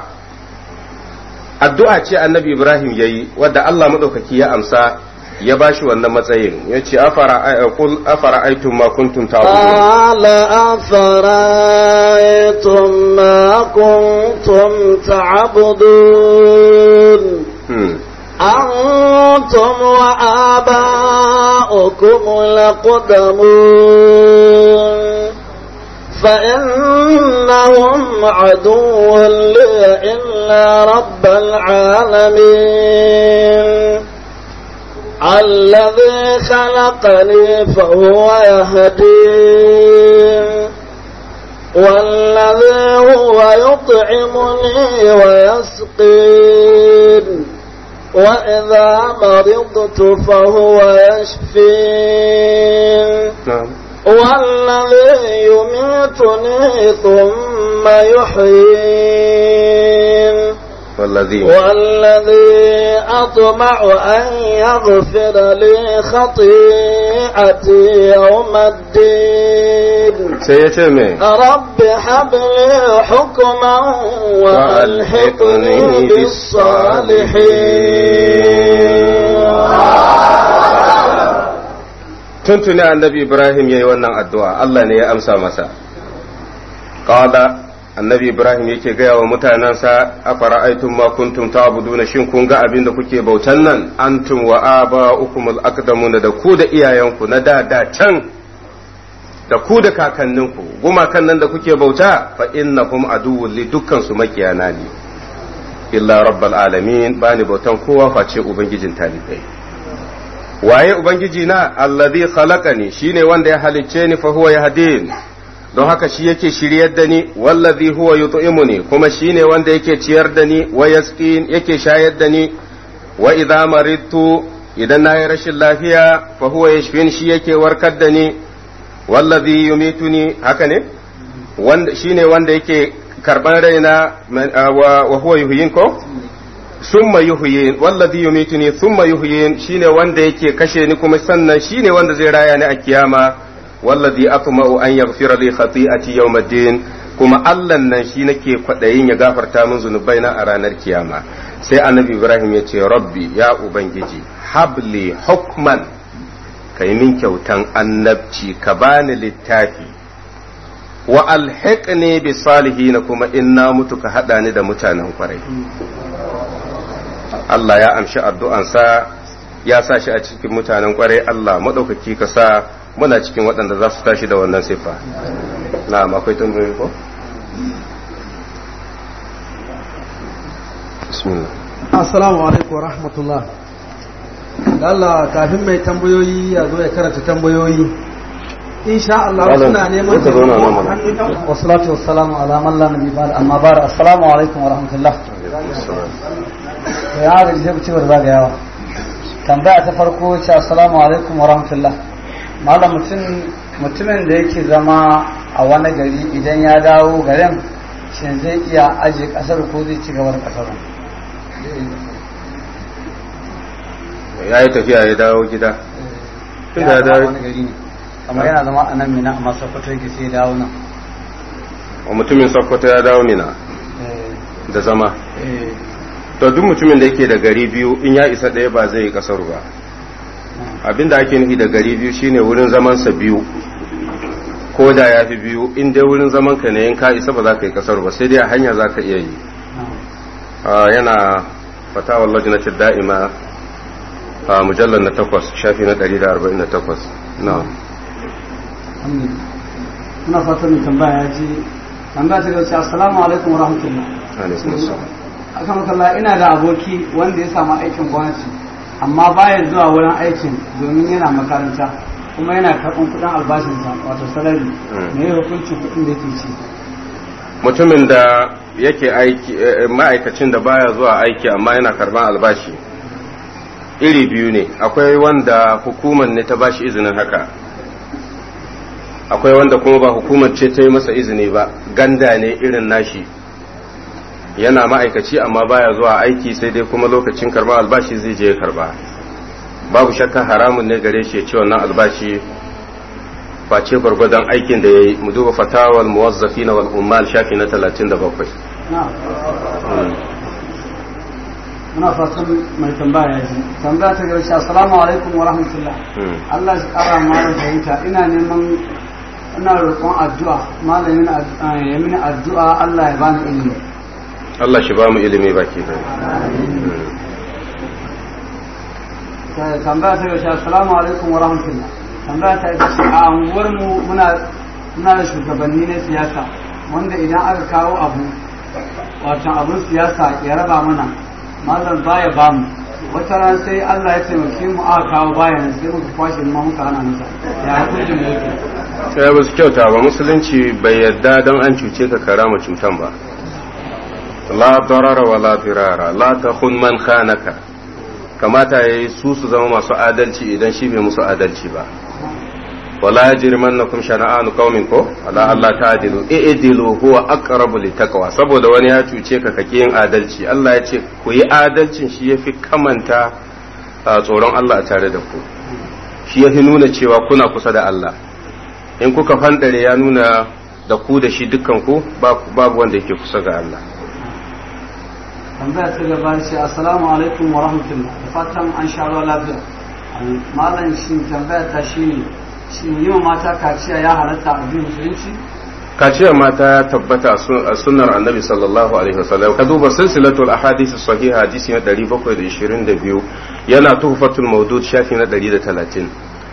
addu'a ce annabi Ibrahim ya yi wadda Allah maɗaukaki ya amsa ya ba shi wannan matsayin ya ce afara'aitum ma kuntum ta'budun qala afara'aytum ma kuntum ta'budun antum wa aba'ukum laqdamun فإنهم عدو لي إلا رب العالمين الذي خلقني فهو يهدين والذي هو يطعمني ويسقين وإذا مرضت فهو يشفين والذي يميتني ثم يحيين والذي أطمع أن يغفر لي خطيئتي يوم الدين رب هب لي حكما وألحقني بالصالحين. tuntuni annabi Ibrahim ya yi wannan addu'a Allah ne ya amsa masa. Qala annabi Ibrahim yake gaya wa mutanensa a fara'aitun ma kuntum ta'buduna shin kun ga abin da kuke bautan nan antum wa aba'ukum al-aqdamuna da ku da iyayenku na da can da ku da kakanninku gumakan nan da kuke bauta fa innahum aduwwun li dukkan su makiyana ne illa rabbal alamin bani bautan kowa face ubangijin talibai. Waye ubangiji na allazi khalaqani shine wanda ya halicce ni fa huwa yahdin don haka shi yake shiryar da ni wallazi huwa yut'imuni kuma shine wanda yake ciyar da ni wa yasqin yake shayar da ni wa idza maridtu idan na yi rashin lafiya fa huwa yashfin shi yake warkar da ni wallazi yumituni haka ne wanda shine wanda yake karban raina wa huwa yuhyin ko summa yuhyin wallazi yumituni thumma yuhyin shine wanda yake kashe ni kuma sannan shine wanda zai raya ni a kiyama wallazi atma'u an yaghfira li khati'ati yawmiddin kuma Allah nan shi nake kwadayin ya gafarta min zunubaina a ranar kiyama. Sai annabi Ibrahim ya ce rabbi ya ubangiji habli hukman kai min kyautan annabci ka bani littafi wa alhiqni bis salihin kuma inna mutu ka hada ni da mutanen kwarai. Allah ya amshi addu'ansa ya sa shi a cikin mutanen kwarai. Allah maɗaukaki ka sa muna cikin waɗanda za su tashi da wannan siffa. Na'am, akwai tambayoyi ko? Bismillah. Assalamu alaikum wa rahmatullah. Da Allah kafin mai tambayoyi ya zo ya karanta tambayoyi. Insha Allah suna neman taimako. Wassalatu wassalamu ala man la nabi ba'da amma ba'da. Assalamu alaikum wa rahmatullah. Ya da zai ci barba da yawa. Tambaya ta farko ce assalamu alaikum wa rahmatullah. Malam mutumin da yake zama a wani gari idan ya dawo garin shin zai iya aje kasar ko zai ci gaba da kasar? Ya yi tafiya ya dawo gida. Ya dawo wani gari ne. Kamar yana zama a nan Mina amma Sokoto yake sai ya dawo nan. Mutumin Sokoto ya dawo Mina da zama. To duk mutumin da yake da gari biyu in ya isa ɗaya ba zai yi kasar ba. Abinda ake nufi da gari biyu shine wurin zamansa biyu. Ko da ya fi biyu in dai wurin zaman ka ne in ka isa ba za ka yi kasar ba sai dai a hanya za ka iya yi. Yana fatawar lajinatul da'ima a mujallar na 8 shafi na 148. Na'am. Muna fatan mai tambaya ya ji tambaya ta gauce assalamu alaikum wa rahmatullah. Alaikum assalam. Akan makalla ina da aboki wanda ya samu aikin gwamnati amma baya zuwa wurin aikin domin yana makaranta kuma yana karɓar kuɗin albashinsa wato salari ne hukuncin kuɗin da yake ci. Mutumin da yake aiki ma'aikacin da baya zuwa aiki amma yana karɓar albashi iri biyu ne. Akwai wanda hukumar ne ta bashi izinin haka, akwai wanda kuma ba hukumar ce ta yi masa izini ba, ganda ne irin nashi, yana ma'aikaci amma baya zuwa aiki sai dai kuma lokacin karɓar albashi zai je ya karɓa. Babu shakka haramun ne gare shi ya ci wannan albashi face gwargwadon aikin da ya yi. Mu duba fatawal muwazzafina wal ummal shafi na 37. Muna fatan mai tambaya ya ji tambaya ta gaishe assalamu alaikum wa rahmatullah. Allah shi kara mana fahimta. Ina roƙon addu'a malamin ya mini addu'a Allah ya bani ilimi. Allah shi ba mu ilimi baki da. Tambaya ta gaishe assalamu alaikum wa rahmatullah. Tambaya ta ita ce a unguwar mu muna da shugabanni na siyasa wanda idan aka kawo abu wato abun siyasa ya raba mana malam baya bamu. Wata ran sai Allah ya taimake mu aka kawo bayan sai muka kwashe mu muka hana masa. Ya hukuncin mu yake? Sai ba su kyauta ba, musulunci bai yarda don an cuce ka karama cutan ba. La darara wa la dirara la takhun man khanaka. Kamata yayi su zama masu adalci idan shi bai musu adalci ba. Wala yajrimannakum shana'anu qaumin ko ala Allah ta'dilu i'dilu huwa aqrabu littaqwa. Saboda wani ya cuce ka kake yin adalci, Allah ya ce ku yi adalcin shi yafi kamanta tsoron Allah a tare da ku, shi yafi nuna cewa kuna kusa da Allah. In kuka fandare ya nuna da ku da shi dukkan ku babu wanda yake kusa ga Allah. Tambaya ta gaba shi assalamu alaikum wa rahmatullah. Da fatan an sha ruwa lafiya. Malam shi tambaya ta shi yi wa mata kaciya ya halatta a addinin musulunci? Kaciyar mata ya tabbata a sunnar annabi sallallahu alaihi wasallam. Ka duba silsilatul ahadith sahiha hadisi na 722 yana tuhfatul mawdud shafi na 130.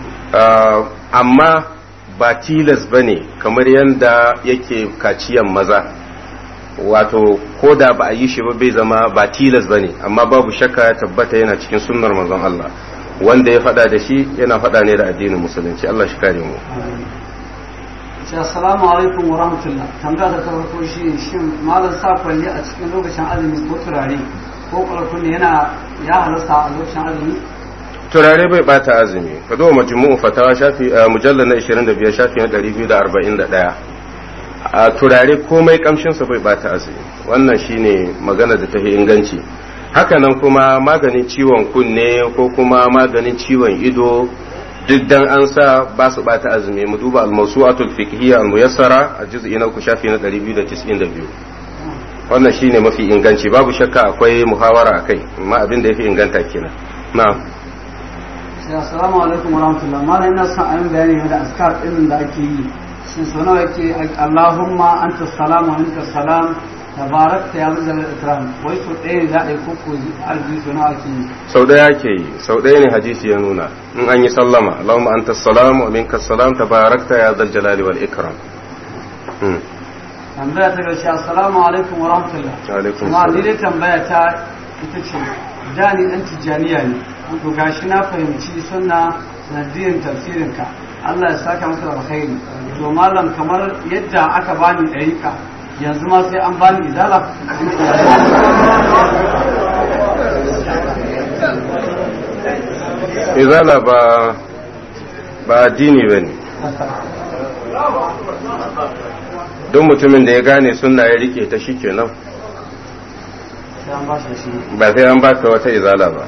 Amma ba tilas bane kamar yanda yake kaciyan maza, wato ko da ba a yi shi ba bai zama ba tilas bane, amma babu shakka ya tabbata yana cikin sunnar manzon Allah. Wanda ya fada da shi yana fada ne da addinin musulunci. Allah shi kare mu. Assalamu alaikum wa rahmatullah. Tambaya da ta farko shi shin malam sa kwalli a cikin lokacin azumi ko turare ko kwalkunni yana ya halasta a lokacin azumi? Turare bai bata azumi. Ka zo majmu'u fatawa shafi mujallal na 25 shafi na 241. A turare komai kamshin sa bai bata azumi. Wannan shine magana da tafi inganci. Hakanan kuma maganin ciwon kunne ko kuma maganin ciwon ido duk dan an sa ba su bata azumi. Mu duba al-mawsu'atul fiqhiyya al-muyassara a juz'i na 3 shafi na 292. Wannan shine mafi inganci, babu shakka akwai muhawara akai amma abin da yafi inganta kenan. Na'am. Assalamu alaikum wa rahmatullah. Malam ina son ayin bayani da azkar din da ake yi. Shin so nawa yake Allahumma anta salam wa minka salam tabarakta ya zalla ikram wai so ɗaya za a yi koko arziki suna ake yi sau ɗaya ke yi sau ɗaya ne hadisi ya nuna in an yi sallama Allahumma anta salam wa minka salam tabarakta ya zal jalali wal ikram. tambaya ta gashi assalamu alaikum wa rahmatullah. alaikum kuma ni dai tambaya ta ita ce da ni dan tijjaniya ne to gashi na fahimci sunna sanadiyan tafsirin ka Allah ya saka maka da alkhairi to malam kamar yadda aka bani ɗarika yanzu ma sai an bani izala. izala ba addini ba ne don mutumin da ya gane sunna ya rike ta shi kenan ba sai an ba ta wata izala ba.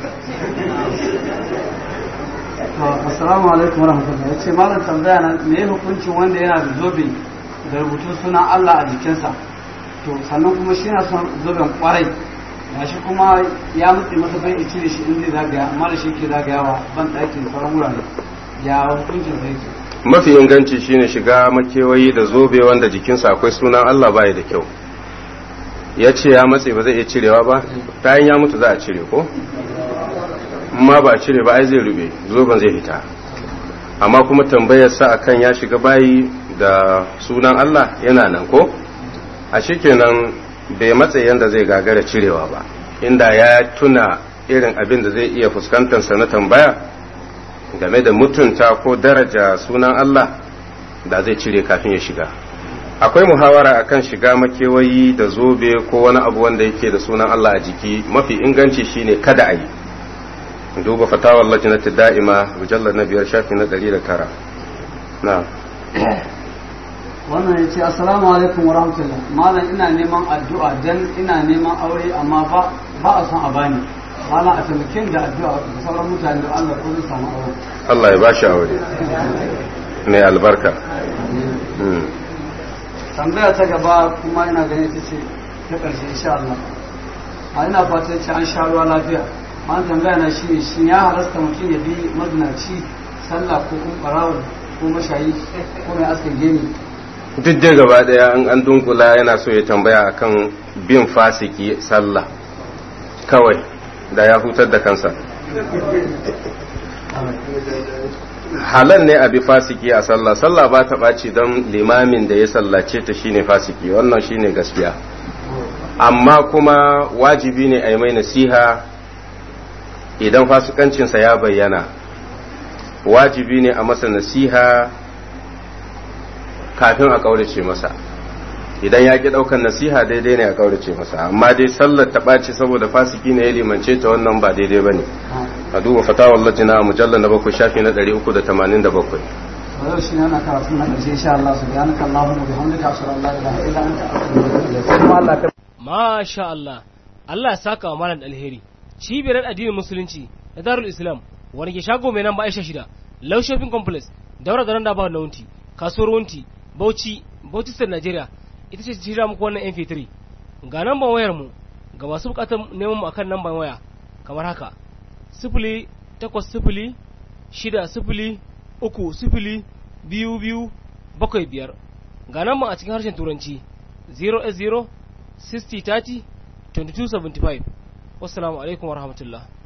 assalamu alaikum warahmatullahi. yace malam tambaya na me hukuncin wanda yana da zobe da rubutun sunan Allah a jikinsa to sannan kuma shi yana son zoben kwarai gashi kuma ya mutse masa bai ya cire shi in zai zagaya amma da shi ke zagayawa ban ɗaki da sauran wurare ya hukuncin zai ke. mafi inganci shine shiga makewayi da zobe wanda jikinsa akwai sunan Allah bai da kyau. ya ce ya matse ba zai iya cirewa ba bayan ya mutu za a cire ko amma ba a cire ba ai zai rube zoben zai fita amma kuma tambayar sa akan ya shiga bayi da sunan Allah yana nan ko a shikenan bai matse yanda zai gagara cirewa ba inda ya tuna irin abin da zai iya fuskantar sa na tambaya game da mutunta ko daraja sunan Allah da zai cire kafin ya shiga. akwai muhawara akan shiga makewayi da zobe ko wani abu wanda yake da sunan Allah a jiki mafi inganci shine kada a yi. duba fatawar lajnati da'ima mujallad na 5 shafi na 109. na wannan yace assalamu alaikum wa rahmatullah malam ina neman addu'a dan ina neman aure amma ba a son a bani malam a taimakon da addu'a da sauran mutane da Allah ko zai samu aure. Allah ya bashi aure mai albarka. tambaya ta gaba kuma ina ganin ita ce ta ƙarshe insha Allah a ina fatan ce an sha ruwa lafiya ma tambaya na shi ya halasta mutum ya bi mazinaci sallah ko kuma barawo ko mashayi ko mai askin gemi. duk dai gaba daya an dunkula yana so ya tambaya akan bin fasiki sallah kawai da ya hutar da kansa. halal ne a bi fasiki a sallah sallah ba ta ɓaci don limamin da ya sallace ta shine fasiki wannan shine gaskiya amma kuma wajibi ne a yi mai nasiha idan fasikancinsa ya bayyana wajibi ne a masa nasiha kafin a kaurace masa idan ya ki ɗaukan nasiha daidai ne a kaurace masa amma dai sallar ta ɓaci saboda fasiki ne ya limance ta wannan ba daidai ba ne. a duba fatawar lajina a mujallar na 7 shafi na 387. yau shi ne ana karatu na ƙarshe insha Allah subhanaka Allahumma bihamdika ashhadu an la ilaha illa anta astaghfiruka wa atubu masha Allah Allah ya saka wa malam alheri cibiyar addinin musulunci da Darul Islam wani ke shago mai nan ba Aisha 6 Low Shopping Complex daura da nan da ba na wunti kasuwar wunti Bauchi State Nigeria ita ce jira muku wannan MP3 ga namban wayar mu ga masu bukatar neman mu akan namban waya kamar haka 08030302275 ga namban a cikin harshen turanci 08060302275. wassalamu alaikum warahmatullahi